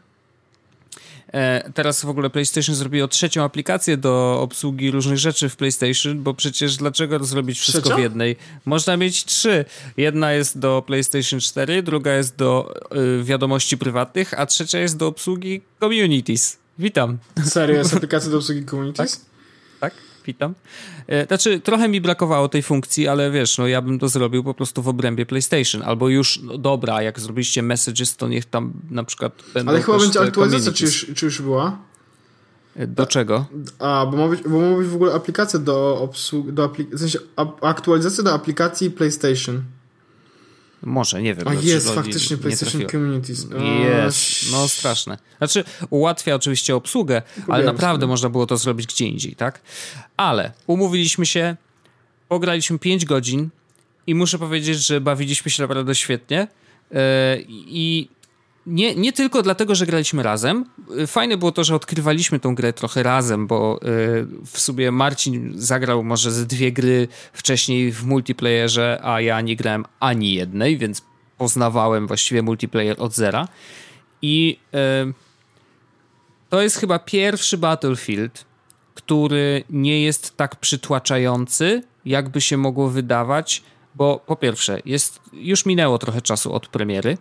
Teraz w ogóle PlayStation zrobiło 3. aplikację do obsługi różnych rzeczy w PlayStation, bo przecież dlaczego zrobić wszystko w jednej? Można mieć 3. Jedna jest do PlayStation 4, druga jest do wiadomości prywatnych, a trzecia jest do obsługi communities. Witam. Serio, jest aplikacja do obsługi communities? Tak, witam. Znaczy, trochę mi brakowało tej funkcji, ale wiesz, ja bym to zrobił po prostu w obrębie PlayStation. Albo już, dobra, jak zrobiliście messages, to niech tam na przykład będą. Ale chyba będzie aktualizacja, czy już była? Do czego? Bo ma być w ogóle aplikacja do obsługi, w sensie aktualizacja do aplikacji PlayStation. Może, nie wiem. Jest faktycznie PlayStation Communities. Jest, straszne. Znaczy, ułatwia oczywiście obsługę, ale naprawdę można było to zrobić gdzie indziej, tak? Ale umówiliśmy się, pograliśmy 5 godzin i muszę powiedzieć, że bawiliśmy się naprawdę świetnie. I nie tylko dlatego, że graliśmy razem. Fajne było to, że odkrywaliśmy tą grę trochę razem, bo w sumie Marcin zagrał może ze 2 gry wcześniej w multiplayerze, a ja nie grałem ani jednej, więc poznawałem właściwie multiplayer od zera. I to jest chyba pierwszy Battlefield, który nie jest tak przytłaczający, jakby się mogło wydawać, bo po pierwsze, już minęło trochę czasu od premiery,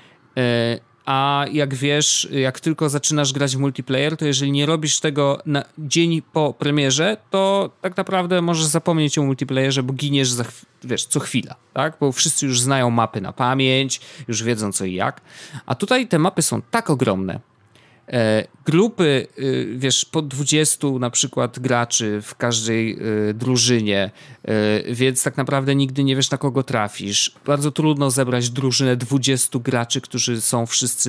a jak wiesz, jak tylko zaczynasz grać w multiplayer, to jeżeli nie robisz tego na dzień po premierze, to tak naprawdę możesz zapomnieć o multiplayerze, bo giniesz co chwila, tak? Bo wszyscy już znają mapy na pamięć, już wiedzą co i jak. A tutaj te mapy są tak ogromne. Grupy, po 20 na przykład graczy w każdej drużynie, więc tak naprawdę nigdy nie wiesz, na kogo trafisz. Bardzo trudno zebrać drużynę 20 graczy, którzy są wszyscy w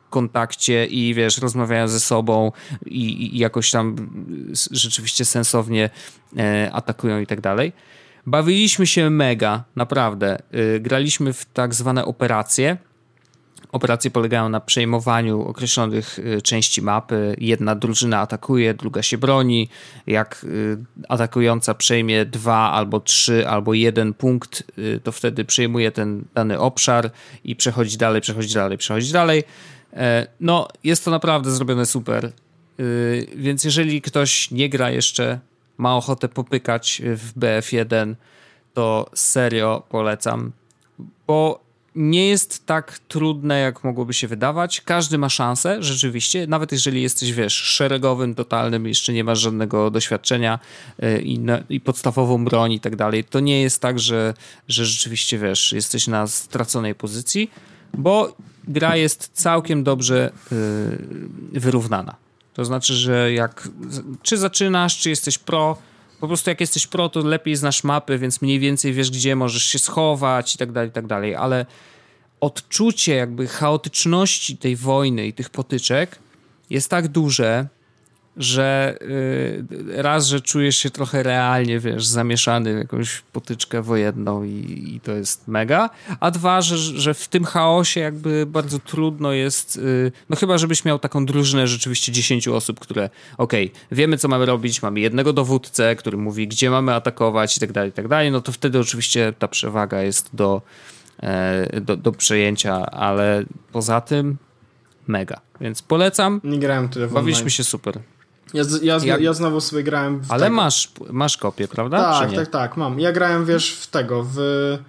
kontakcie i wiesz, rozmawiają ze sobą i jakoś tam rzeczywiście sensownie atakują i tak dalej. Bawiliśmy się mega, naprawdę. Graliśmy w tak zwane operacje. Operacje polegają na przejmowaniu określonych części mapy. Jedna drużyna atakuje, druga się broni. Jak atakująca przejmie 2 albo 3 albo 1 punkt, to wtedy przejmuje ten dany obszar i przechodzi dalej. No, jest to naprawdę zrobione super. Więc jeżeli ktoś nie gra jeszcze, ma ochotę popykać w BF1, to serio polecam, bo nie jest tak trudne, jak mogłoby się wydawać. Każdy ma szansę, rzeczywiście. Nawet jeżeli jesteś, wiesz, szeregowym, totalnym, jeszcze nie masz żadnego doświadczenia i podstawową broń i tak dalej, to nie jest tak, że rzeczywiście, wiesz, jesteś na straconej pozycji, bo gra jest całkiem dobrze wyrównana. To znaczy, że czy zaczynasz, czy jesteś pro, po prostu jak jesteś pro, to lepiej znasz mapy, więc mniej więcej wiesz, gdzie możesz się schować i tak dalej, ale odczucie jakby chaotyczności tej wojny i tych potyczek jest tak duże, że raz, że czujesz się trochę realnie, wiesz, zamieszany w jakąś potyczkę wojenną i to jest mega, a dwa, że w tym chaosie jakby bardzo trudno jest, no chyba żebyś miał taką drużynę rzeczywiście 10 osób, które wiemy co mamy robić, mamy jednego dowódcę, który mówi gdzie mamy atakować i tak dalej, no to wtedy oczywiście ta przewaga jest do przejęcia, ale poza tym mega, więc polecam. Nie grałem tyle w bawiliśmy online. się super. Ja znowu sobie grałem w ale tego. masz kopię, prawda? Tak, mam. Ja grałem, wiesz, w tego, w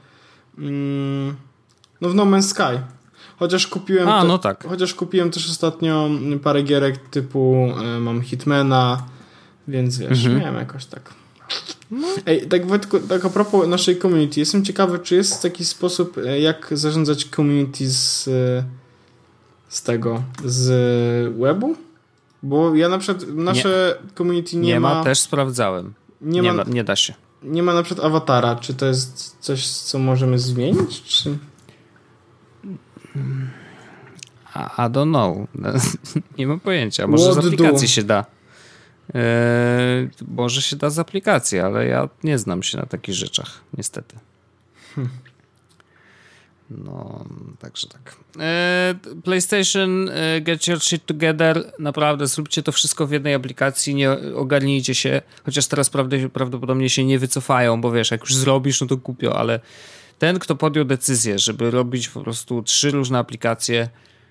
No Man's Sky. Chociaż kupiłem chociaż kupiłem też ostatnio parę gierek typu mam Hitmana, więc wiesz, miałem jakoś tak. Ej, tak Wojtku, tak a propos naszej community, jestem ciekawy, czy jest taki sposób, jak zarządzać community z webu? Bo ja na przykład, nasze community nie ma... też sprawdzałem. Nie da się. Nie ma na przykład awatara. Czy to jest coś, co możemy zmienić? Czy... I don't know. Nie mam pojęcia. Może z aplikacji się da. Może się da z aplikacji, ale ja nie znam się na takich rzeczach, niestety. No, także tak. PlayStation, get your shit together. Naprawdę, zróbcie to wszystko w jednej aplikacji, nie ogarnijcie się. Chociaż teraz prawdopodobnie się nie wycofają, bo wiesz, jak już zrobisz, no to głupio, ale ten, kto podjął decyzję, żeby robić po prostu 3 różne aplikacje,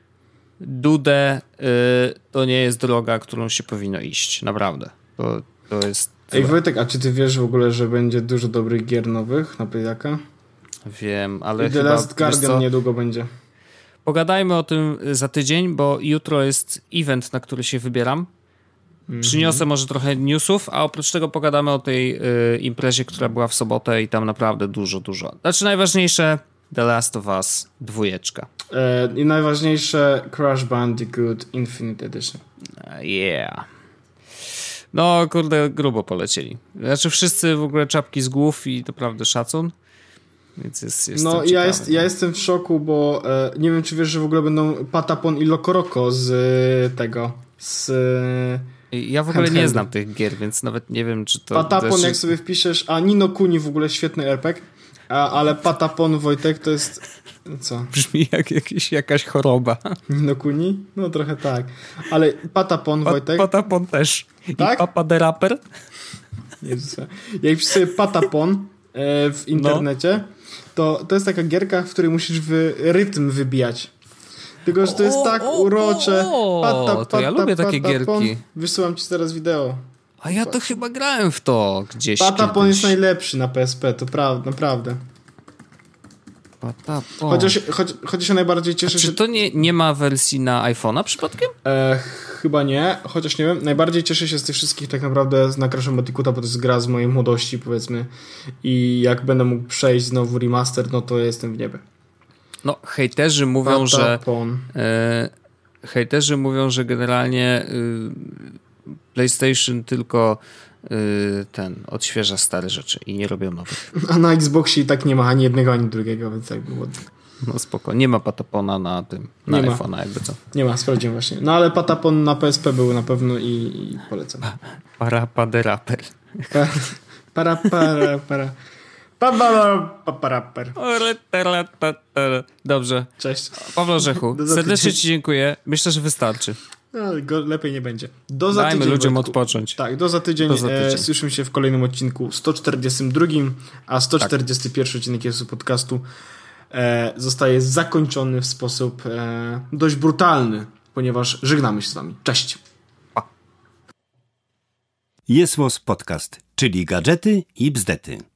to nie jest droga, którą się powinno iść. Naprawdę. To jest... Ej, Wojtek, a czy ty wiesz w ogóle, że będzie dużo dobrych gier nowych na Playaka? Wiem, ale The Last Guardian niedługo będzie. Pogadajmy o tym za tydzień, bo jutro jest event, na który się wybieram. Przyniosę może trochę newsów, a oprócz tego pogadamy o tej imprezie, która była w sobotę i tam naprawdę dużo. Znaczy najważniejsze The Last of Us 2. I najważniejsze Crash Bandicoot Infinite Edition. Yeah. No kurde, grubo polecieli. Znaczy wszyscy w ogóle czapki z głów i naprawdę szacun. Więc jest no ja jestem w szoku, bo nie wiem, czy wiesz, że w ogóle będą Patapon i Loco Roco ja w ogóle nie znam tych gier, więc nawet nie wiem, czy to... Patapon, jak sobie wpiszesz, a Nino Kuni w ogóle świetny RPG, ale Patapon, Wojtek, to jest... Co? Brzmi jak jakaś choroba. Nino Kuni? No trochę tak. Ale Patapon, Wojtek... Patapon też. Tak? I Papa the Rapper? Jezusa. Jak wpisz sobie Patapon w internecie, to jest taka gierka, w której musisz rytm wybijać. Tylko, że to jest tak urocze. To ja lubię takie gierki. Wysyłam ci teraz wideo. A ja to chyba grałem w to gdzieś. Patapon jest najlepszy na PSP, to naprawdę. Patapon. Chociaż się najbardziej cieszę, czy to nie ma wersji na iPhone'a przypadkiem? Chyba nie, chociaż nie wiem. Najbardziej cieszę się z tych wszystkich tak naprawdę na Crash Bandicoota, bo to jest gra z mojej młodości, powiedzmy. I jak będę mógł przejść znowu remaster, no to jestem w niebie. No, hejterzy mówią, że generalnie PlayStation tylko odświeża stare rzeczy i nie robią nowych. A na Xboxie i tak nie ma ani jednego, ani drugiego, więc jakby ładnie. No spoko. Nie ma Patapona na tym, na iPhone'a jakby co. Nie ma, sprawdziłem właśnie. No ale Patapon na PSP był na pewno i polecam. Parapaderaper. Paparaper. Dobrze. Cześć. Paweł Orzechu, serdecznie ci dziękuję. Myślę, że wystarczy. No, lepiej nie będzie. Dajmy ludziom odpocząć. Tak, do tydzień. Słyszymy się w kolejnym odcinku 142, a 141 odcinek jest podcastu zostaje zakończony w sposób dość brutalny, ponieważ żegnamy się z wami. Cześć. Jest Podcast, czyli gadżety i bzdety.